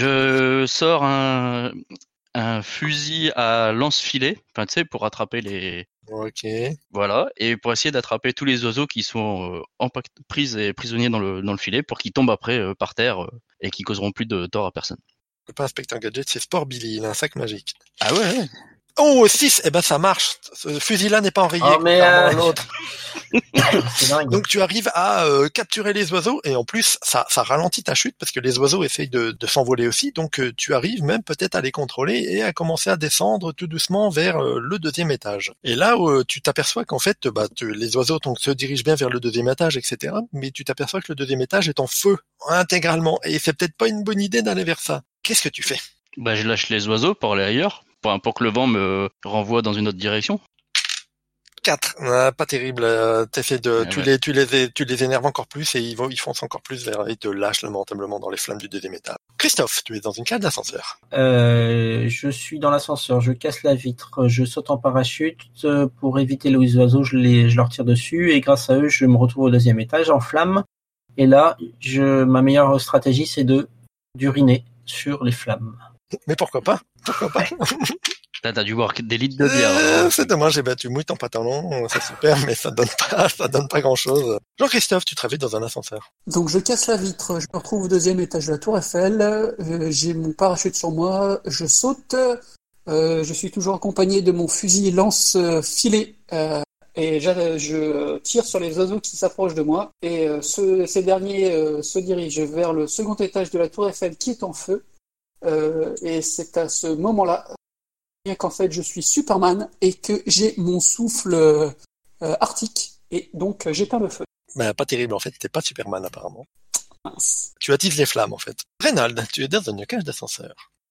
Je sors un, un fusil à lance-filet, enfin tu sais, pour attraper les... Ok. Voilà, et pour essayer d'attraper tous les oiseaux qui sont euh, empact- pris et prisonniers dans le, dans le filet pour qu'ils tombent après euh, par terre euh, et qui causeront plus de tort à personne. C'est pas Inspecteur Gadget, c'est Sport Billy, il a un sac magique. Ah ouais, ouais. Oh, six, eh ben ça marche. Ce fusil-là n'est pas enrayé, Oh, mais, contrairement à euh, l'autre. C'est dingue. Donc tu arrives à euh, capturer les oiseaux et en plus ça, ça ralentit ta chute parce que les oiseaux essayent de, de s'envoler aussi. Donc euh, tu arrives même peut-être à les contrôler et à commencer à descendre tout doucement vers euh, le deuxième étage. Et là euh, tu t'aperçois qu'en fait bah, tu- les oiseaux donc, se dirigent bien vers le deuxième étage, et cetera. Mais tu t'aperçois que le deuxième étage est en feu intégralement et c'est peut-être pas une bonne idée d'aller vers ça. Qu'est-ce que tu fais? Bah je lâche les oiseaux pour aller ailleurs, pour, pour que le vent me renvoie dans une autre direction. Quatre, ah, pas terrible. Euh, t'essaies de, Ah tu ouais. les, tu les, tu les énerves encore plus et ils vont, ils foncent encore plus vers, ils te lâchent lamentablement dans les flammes du deuxième étage. Christophe, tu es dans une cage d'ascenseur. Euh, je suis dans l'ascenseur, je casse la vitre, je saute en parachute euh, pour éviter les oiseaux, je, les, je leur tire dessus et grâce à eux, je me retrouve au deuxième étage en flammes. Et là, je, ma meilleure stratégie, c'est de d'uriner sur les flammes. Mais pourquoi pas? Pourquoi pas? Là, t'as dû boire des litres de bière. Euh, alors. c'est dommage, eh ben, tu mouilles ton pantalon, c'est super, mais ça donne pas, ça donne pas grand chose. Jean-Christophe, tu travailles dans un ascenseur. Donc je casse la vitre, je me retrouve au deuxième étage de la Tour Eiffel, euh, j'ai mon parachute sur moi, je saute, euh, je suis toujours accompagné de mon fusil lance-filet euh, et je, je tire sur les oiseaux qui s'approchent de moi et euh, ce, ces derniers euh, se dirigent vers le second étage de la Tour Eiffel qui est en feu euh, et c'est à ce moment-là bien qu'en fait je suis Superman et que j'ai mon souffle euh, arctique et donc j'éteins le feu. Ben, pas terrible, en fait, t'es pas Superman, apparemment. Mince. Tu attises les flammes, en fait. Reynald, tu es dans une cage d'ascenseur.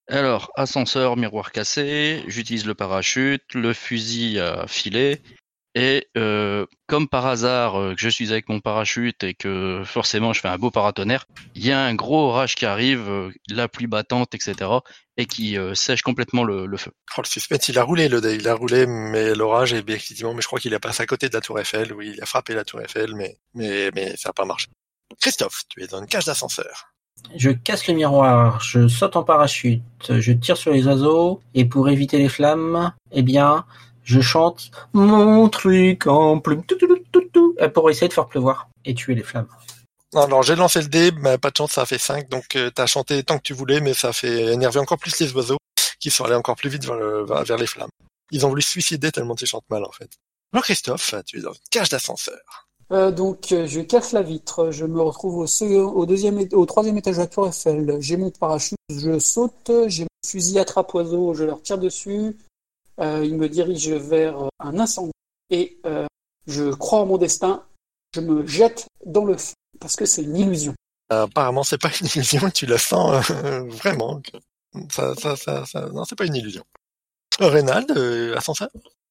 Alors, ascenseur, miroir cassé, j'utilise le parachute, le fusil à filet, et euh, comme par hasard euh, que je suis avec mon parachute et que forcément je fais un beau paratonnerre, il y a un gros orage qui arrive, euh, la pluie battante, et cetera, et qui euh, sèche complètement le, le feu. Oh, le suspense, il a roulé, le dé, il a roulé, mais l'orage est bien effectivement, mais je crois qu'il a passé à côté de la Tour Eiffel, oui, il a frappé la Tour Eiffel, mais, mais, mais ça n'a pas marché. Christophe, tu es dans une cage d'ascenseur. Je casse le miroir, je saute en parachute, je tire sur les oiseaux, et pour éviter les flammes, eh bien, je chante mon truc en plume, tout, tout, tout, tout, pour essayer de faire pleuvoir et tuer les flammes. Alors, j'ai lancé le dé, mais pas de chance, ça a fait cinq, donc euh, t'as chanté tant que tu voulais, mais ça a fait énerver encore plus les oiseaux, qui sont allés encore plus vite vers, le, vers les flammes. Ils ont voulu se suicider tellement tu chantes mal, en fait. Alors, Christophe, tu es dans une cage d'ascenseur. Euh, donc, euh, je casse la vitre, je me retrouve au, second, au, deuxième, au troisième étage de la Tour Eiffel, j'ai mon parachute, je saute, j'ai mon fusil à trappe-oiseau, je leur tire dessus, euh, ils me dirigent vers un incendie, et euh, je crois en mon destin, je me jette dans le feu, parce que c'est une illusion. Euh, apparemment, c'est pas une illusion, tu la sens euh, vraiment. Ça, ça, ça, ça, non, c'est pas une illusion. Reynald, euh, ascenseur.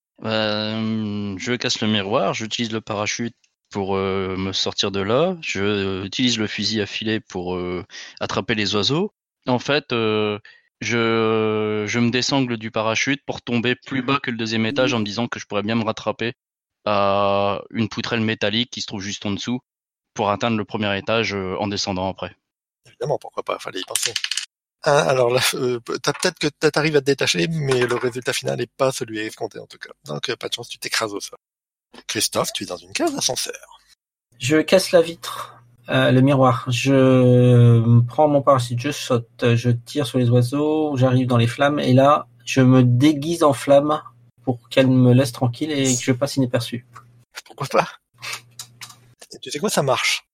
Euh, je casse le miroir, j'utilise le parachute pour euh, me sortir de là, je euh, utilise le fusil à filet pour euh, attraper les oiseaux. En fait, euh, je, je me désangle du parachute pour tomber plus bas que le deuxième étage en me disant que je pourrais bien me rattraper à une poutrelle métallique qui se trouve juste en dessous pour atteindre le premier étage euh, en descendant après. Évidemment, pourquoi pas, fallait y penser. Hein, alors là, euh, t'as peut-être que t'arrives à te détacher, mais le résultat final n'est pas celui escompté en tout cas. Donc pas de chance, tu t'écrases au sol. Christophe, tu es dans une cage d'ascenseur. Je casse la vitre, euh, le miroir. Je prends mon parachute, je saute, je tire sur les oiseaux, j'arrive dans les flammes et là, je me déguise en flamme pour qu'elle me laisse tranquille et que je passe inaperçu. Pourquoi pas? Et tu sais quoi, ça marche.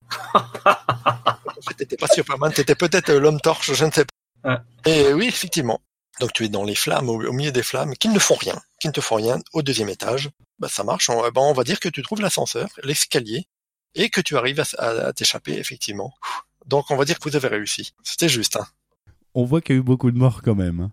En fait, t'étais pas Superman, t'étais peut-être l'homme torche, je ne sais pas. Ouais. Et oui, effectivement. Donc tu es dans les flammes, au, au milieu des flammes, qui ne font rien, qui ne te font rien, au deuxième étage. Bah ça marche, on, bah, on va dire que tu trouves l'ascenseur, l'escalier, et que tu arrives à, à, à t'échapper, effectivement. Donc on va dire que vous avez réussi. C'était juste, hein. On voit qu'il y a eu beaucoup de morts quand même.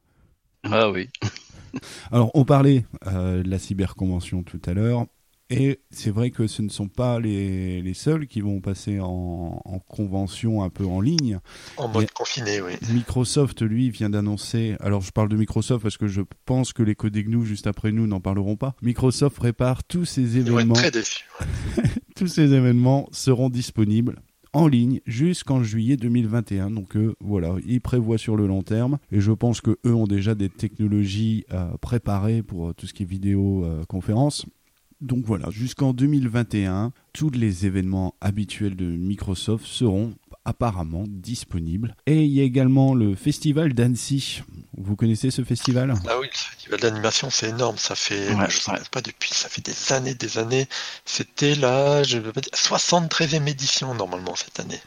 Ah oui. Alors on parlait euh, de la cyberconvention tout à l'heure. Et c'est vrai que ce ne sont pas les, les seuls qui vont passer en, en convention un peu en ligne. En mode Mais confiné, oui. Microsoft, lui, vient d'annoncer... Alors, je parle de Microsoft parce que je pense que les Codegnou, juste après nous, n'en parleront pas. Microsoft prépare tous ces événements... Ils vont être très déçus. Tous ces événements seront disponibles en ligne jusqu'en juillet deux mille vingt et un. Donc, euh, voilà, ils prévoient sur le long terme. Et je pense qu'eux ont déjà des technologies euh, préparées pour euh, tout ce qui est vidéoconférence. Euh, Donc voilà, jusqu'en deux mille vingt et un, tous les événements habituels de Microsoft seront apparemment disponibles. Et il y a également le festival d'Annecy. Vous connaissez ce festival ? Ah oui, le festival d'animation, c'est énorme. Ça fait, ouais, je ne sais ouais. pas depuis, ça fait des années, des années. C'était la, je veux pas dire, soixante-treizième édition normalement cette année.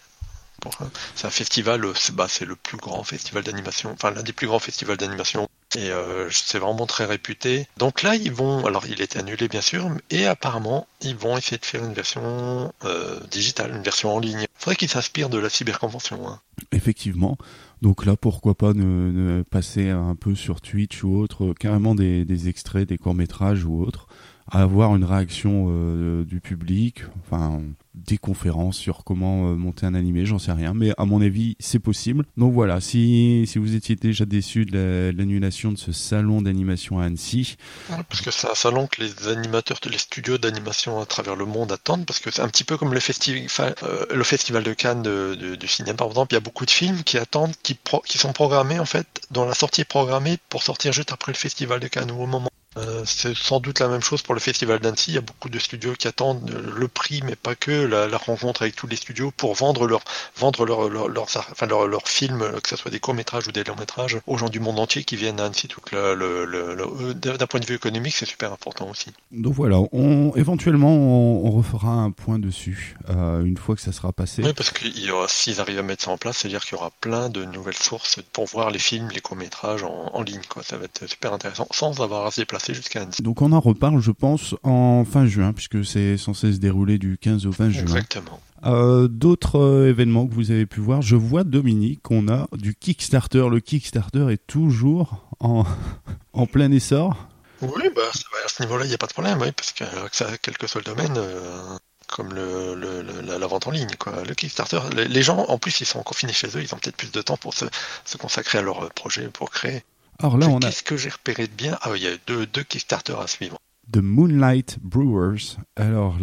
C'est un festival, c'est, bah, c'est le plus grand festival d'animation, enfin l'un des plus grands festivals d'animation. Et euh, c'est vraiment très réputé. Donc là, ils vont... Alors, il a été annulé, bien sûr, et apparemment, ils vont essayer de faire une version euh, digitale, une version en ligne. Il faudrait qu'ils s'inspirent de la cyberconvention. Hein. Effectivement. Donc là, pourquoi pas ne, ne passer un peu sur Twitch ou autre, carrément des, des extraits, des courts-métrages ou autres, à avoir une réaction euh, du public, enfin... des conférences sur comment euh, monter un animé, j'en sais rien, mais à mon avis, c'est possible. Donc voilà, si, si vous étiez déjà déçu de, la, de l'annulation de ce salon d'animation à Annecy... Ouais, parce que c'est un salon que les animateurs, les studios d'animation à travers le monde attendent, parce que c'est un petit peu comme le, festi- euh, le festival de Cannes de, de, du cinéma, par exemple, il y a beaucoup de films qui attendent, qui, pro- qui sont programmés, en fait, dont la sortie est programmée pour sortir juste après le festival de Cannes, ou au moment. Euh, c'est sans doute la même chose pour le festival d'Annecy. Il y a beaucoup de studios qui attendent le prix, mais pas que, la, la rencontre avec tous les studios pour vendre leur, vendre leur, leur, leurs, enfin leur, leurs films, que ce soit des courts-métrages ou des longs-métrages, aux gens du monde entier qui viennent à Annecy. Donc le, le, le, le, d'un point de vue économique, c'est super important aussi. Donc voilà, on, éventuellement, on, on refera un point dessus euh, une fois que ça sera passé. Oui, parce que il y aura, s'ils arrivent à mettre ça en place, c'est-à-dire qu'il y aura plein de nouvelles sources pour voir les films, les courts-métrages en, en ligne, quoi. Ça va être super intéressant, sans avoir à se déplacer jusqu'à Annecy. Donc on en reparle, je pense, en fin juin, puisque c'est censé se dérouler du quinze au vingt juin. Exactement. Euh, d'autres euh, événements que vous avez pu voir, je vois Dominique, on a du Kickstarter. Le Kickstarter est toujours en, en plein essor. Oui, bah, ça va, à ce niveau-là, il n'y a pas de problème, oui, parce que, que ça, quel que soit le domaine, euh, comme le, le, le, la, la vente en ligne, quoi. Le Kickstarter, les, les gens, en plus, ils sont confinés chez eux, ils ont peut-être plus de temps pour se, se consacrer à leur projet, pour créer. Alors là, on a Qu'est-ce que j'ai repéré de bien? Ah oui, il y a deux, deux Kickstarter à suivre. The Moonlight Brewers. Alors,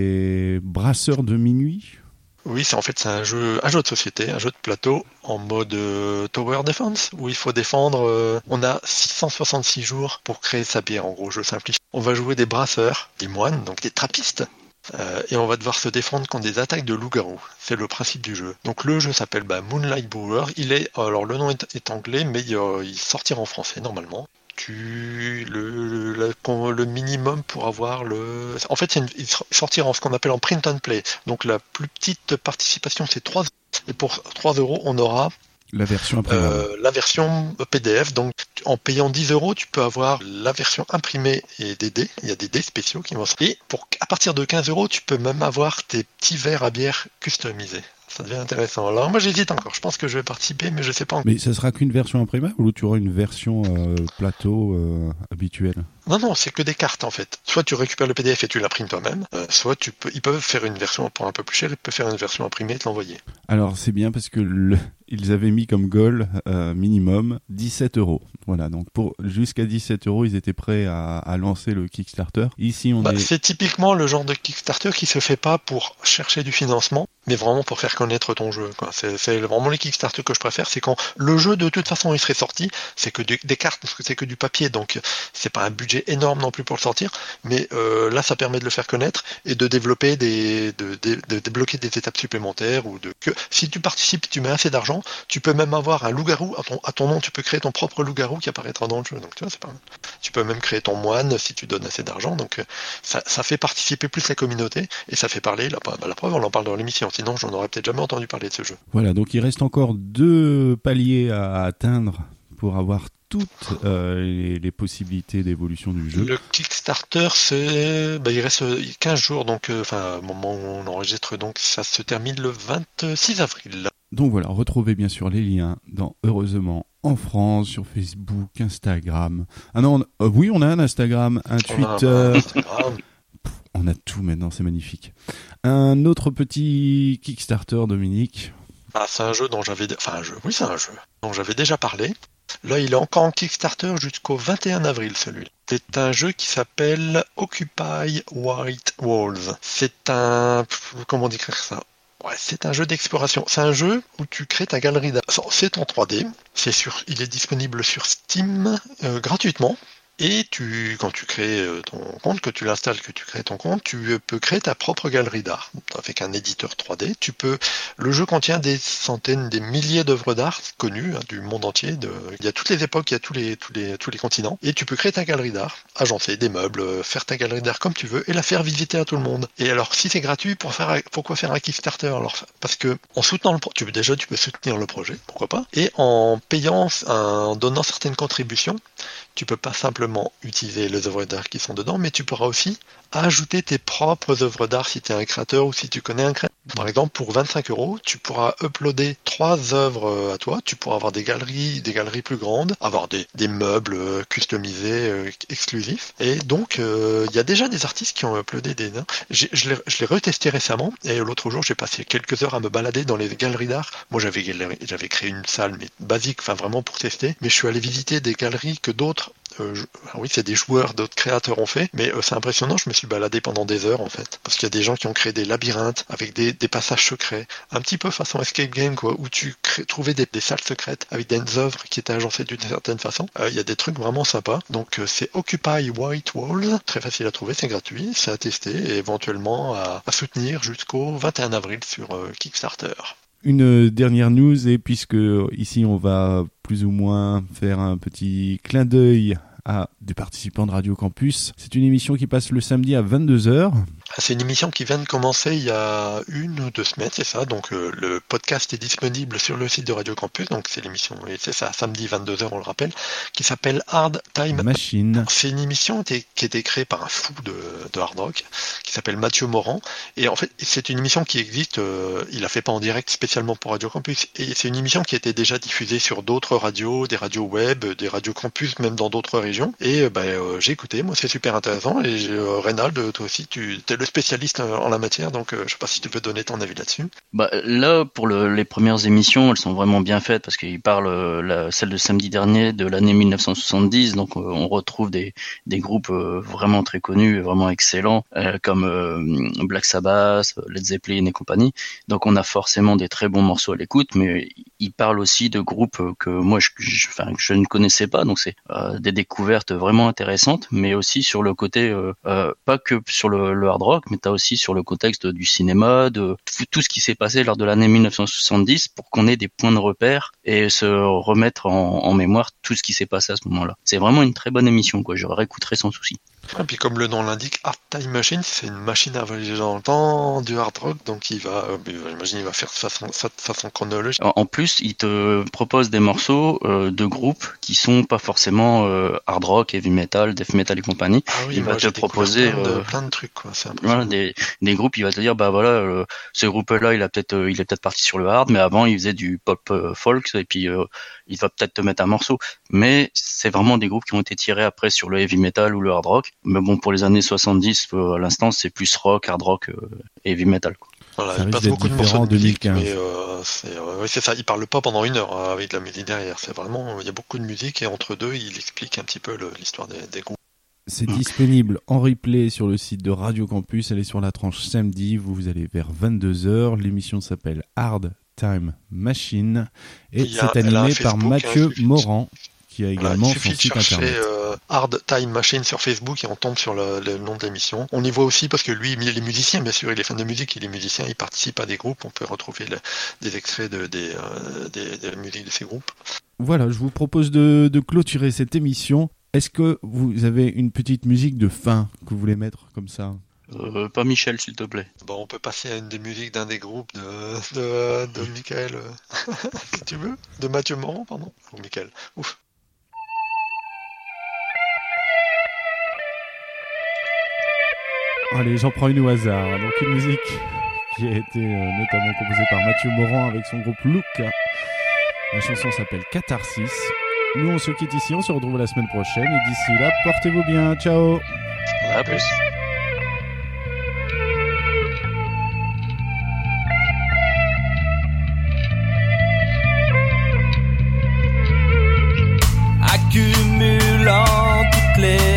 les brasseurs de minuit. Oui, c'est en fait c'est un jeu, un jeu de société, un jeu de plateau en mode euh, Tower Defense où il faut défendre. Euh, on a six cent soixante-six jours pour créer sa bière. En gros, je simplifie. On va jouer des brasseurs, des moines, donc des trappistes, euh, et on va devoir se défendre contre des attaques de loups-garous. C'est le principe du jeu. Donc le jeu s'appelle bah, Moonlight Brewer. Il est, alors le nom est, est anglais, mais il, euh, il sortira en français normalement. Tu le, le, le minimum pour avoir le... En fait, c'est une, il sortira en ce qu'on appelle en print and play. Donc la plus petite participation, c'est trois euros. Et pour trois euros, on aura la version imprimée. Euh, la version P D F. Donc en payant dix euros, tu peux avoir la version imprimée et des dés. Il y a des dés spéciaux qui vont sortir. Et pour, à partir de quinze euros, tu peux même avoir tes petits verres à bière customisés. Ça devient intéressant. Alors moi j'hésite encore, je pense que je vais participer, mais je sais pas encore. Mais ça sera qu'une version imprimée ou tu auras une version euh, plateau euh, habituelle? Non, non, c'est que des cartes en fait. Soit tu récupères le P D F et tu l'imprimes toi-même, euh, soit tu peux, ils peuvent faire une version pour un peu plus cher, ils peuvent faire une version imprimée et te l'envoyer. Alors c'est bien parce que le, ils avaient mis comme goal euh, minimum dix-sept euros. Voilà, donc pour jusqu'à dix-sept euros, ils étaient prêts à, à lancer le Kickstarter. Ici, on bah, est... C'est typiquement le genre de Kickstarter qui se fait pas pour chercher du financement, mais vraiment pour faire connaître ton jeu. Quoi. C'est, c'est vraiment les Kickstarter que je préfère, c'est quand le jeu de toute façon il serait sorti, c'est que du, des cartes, parce que c'est que du papier, donc c'est pas un budget énorme non plus pour le sortir, mais euh, là ça permet de le faire connaître et de développer des, de, de, de débloquer des étapes supplémentaires ou de que si tu participes, tu mets assez d'argent, tu peux même avoir un loup-garou à ton, à ton nom, tu peux créer ton propre loup-garou qui apparaîtra dans le jeu. Donc tu vois, c'est pas mal. Tu peux même créer ton moine si tu donnes assez d'argent. Donc ça, ça fait participer plus la communauté et ça fait parler. La, bah, la preuve, on en parle dans l'émission. Sinon, j'en aurais peut-être jamais entendu parler de ce jeu. Voilà, donc il reste encore deux paliers à atteindre pour avoir toutes euh, les, les possibilités d'évolution du jeu. Le Kickstarter, c'est, bah, il reste quinze jours, donc, enfin, euh, au moment où on enregistre, donc ça se termine le vingt-six avril. Donc voilà, retrouvez bien sûr les liens dans Heureusement en France, sur Facebook, Instagram. Ah non, on, euh, oui, on a un Instagram, un Twitter. On a un Instagram. Pff, on a tout maintenant, c'est magnifique. Un autre petit Kickstarter, Dominique. Ah, c'est un jeu dont j'avais, enfin un jeu, oui, c'est un jeu dont j'avais déjà parlé. Là, il est encore en Kickstarter jusqu'au vingt et un avril, celui-là. C'est un jeu qui s'appelle Occupy White Walls. C'est un, comment décrire ça? Ouais, c'est un jeu d'exploration. C'est un jeu où tu crées ta galerie d'art. C'est en trois D. C'est sur, il est disponible sur Steam euh, gratuitement. Et tu, quand tu crées ton compte, que tu l'installes, que tu crées ton compte, tu peux créer ta propre galerie d'art avec un éditeur trois D. Tu peux, le jeu contient des centaines, des milliers d'œuvres d'art connues hein, du monde entier. De, il y a toutes les époques, il y a tous les, tous les, tous les continents. Et tu peux créer ta galerie d'art, agencer des meubles, faire ta galerie d'art comme tu veux et la faire visiter à tout le monde. Et alors, si c'est gratuit, pour faire, pourquoi faire un Kickstarter? Alors, parce que en soutenant le, tu, déjà tu peux soutenir le projet, pourquoi pas. Et en payant, en donnant certaines contributions, tu peux pas simplement utiliser les œuvres d'art qui sont dedans, mais tu pourras aussi ajouter tes propres œuvres d'art si tu es un créateur ou si tu connais un créateur. Par exemple, pour vingt-cinq euros, tu pourras uploader trois œuvres à toi, tu pourras avoir des galeries, des galeries plus grandes, avoir des, des meubles customisés, euh, exclusifs. Et donc, il euh, y a déjà des artistes qui ont uploadé des... J'ai, je, l'ai, je l'ai retesté récemment, et l'autre jour, j'ai passé quelques heures à me balader dans les galeries d'art. Moi, j'avais, j'avais créé une salle, mais basique, enfin vraiment pour tester, mais je suis allé visiter des galeries que d'autres Euh, je... oui, c'est des joueurs, d'autres créateurs ont fait, mais euh, c'est impressionnant, je me suis baladé pendant des heures en fait, parce qu'il y a des gens qui ont créé des labyrinthes avec des, des passages secrets, un petit peu façon escape game quoi, où tu crées, trouvais des, des salles secrètes avec des œuvres qui étaient agencées d'une certaine façon. Il euh, y a des trucs vraiment sympas, donc euh, c'est Occupy White Walls, très facile à trouver, c'est gratuit, c'est à tester et éventuellement à, à soutenir jusqu'au vingt et un avril sur euh, Kickstarter. Une dernière news, et puisque ici on va plus ou moins faire un petit clin d'œil à des participants de Radio Campus, c'est une émission qui passe le samedi à vingt-deux heures. C'est une émission qui vient de commencer il y a une ou deux semaines, c'est ça. Donc euh, le podcast est disponible sur le site de Radio Campus. Donc c'est l'émission, et c'est ça, samedi vingt-deux heures, on le rappelle, qui s'appelle Hard Time Machine. C'est une émission qui a été créée par un fou de, de hard rock qui s'appelle Mathieu Morand. Et en fait, c'est une émission qui existe. Euh, il a fait pas en direct spécialement pour Radio Campus. Et c'est une émission qui a été déjà diffusée sur d'autres radios, des radios web, des radios campus, même dans d'autres régions. Et euh, ben euh, j'ai écouté. Moi, c'est super intéressant. Et euh, Reynald, toi aussi, tu es le spécialiste en la matière, donc euh, je sais pas si tu peux donner ton avis là-dessus. Bah, là, pour le, les premières émissions, elles sont vraiment bien faites parce qu'ils parlent, euh, la, celle de samedi dernier, de l'année mille neuf cent soixante-dix, donc euh, on retrouve des, des groupes euh, vraiment très connus, vraiment excellents, euh, comme euh, Black Sabbath, Led Zeppelin et compagnie. Donc on a forcément des très bons morceaux à l'écoute, mais ils parlent aussi de groupes que moi je, je, enfin, je ne connaissais pas, donc c'est euh, des découvertes vraiment intéressantes, mais aussi sur le côté, euh, euh, pas que sur le, le hard rock, mais t'as aussi sur le contexte du cinéma, de tout ce qui s'est passé lors de l'année mille neuf cent soixante-dix pour qu'on ait des points de repère et se remettre en, en mémoire tout ce qui s'est passé à ce moment-là. C'est vraiment une très bonne émission, quoi. Je réécouterai sans souci. Et puis comme le nom l'indique, Hard Time Machine, c'est une machine à voyager dans le temps, du hard rock, donc il va, euh, j'imagine, il va faire de façon, de façon chronologique. En plus, il te propose des morceaux euh, de groupes qui sont pas forcément euh, hard rock, heavy metal, death metal et compagnie. Ah oui, il moi, va te proposer plein de, euh, plein de trucs, quoi. C'est voilà, des, des groupes. Il va te dire, bah voilà, euh, ce groupe-là, il a peut-être, euh, il est peut-être parti sur le hard, mais avant, il faisait du pop euh, folk, et puis euh, il va peut-être te mettre un morceau. Mais c'est vraiment des groupes qui ont été tirés après sur le heavy metal ou le hard rock. Mais bon, pour les années soixante-dix, euh, à l'instant, c'est plus rock, hard rock, euh, heavy metal, quoi. Voilà, ça il passe risque beaucoup de d'être morceaux de musique, différent en deux mille mais euh, c'est, euh, ouais, c'est ça, il parle pas pendant une heure hein, avec de la musique derrière. C'est vraiment, il y a beaucoup de musique et entre deux, il explique un petit peu le, l'histoire des, des groupes. C'est disponible en replay sur le site de Radio Campus. Allez sur la tranche samedi, vous allez vers vingt-deux heures. L'émission s'appelle Hard Time Machine et Il y a- c'est elle a un animé par Facebook, Mathieu hein, il suffit- Morand qui a Voilà, également il son suffit de site chercher internet. euh, Hard Time Machine sur Facebook et on tombe sur le, le nom de l'émission. On y voit aussi parce que lui, il est musicien, bien sûr, il est fan de musique, il est musicien, il participe à des groupes. On peut retrouver le, des extraits de, des, euh, des, des musiques de ces groupes. Voilà, je vous propose de, de clôturer cette émission. Est-ce que vous avez une petite musique de fin que vous voulez mettre comme ça ? Euh, pas Michel, s'il te plaît. Bon, on peut passer à une des musiques d'un des groupes de, de, de Michael, euh, si tu veux, de Mathieu Morand, pardon, ou Michael. Ouf. Allez, j'en prends une au hasard. Donc une musique qui a été euh, notamment composée par Mathieu Morand avec son groupe Look. La chanson s'appelle Catharsis. Nous, on se quitte ici, on se retrouve la semaine prochaine. Et d'ici là, portez-vous bien. Ciao. À plus. Accumulant toutes les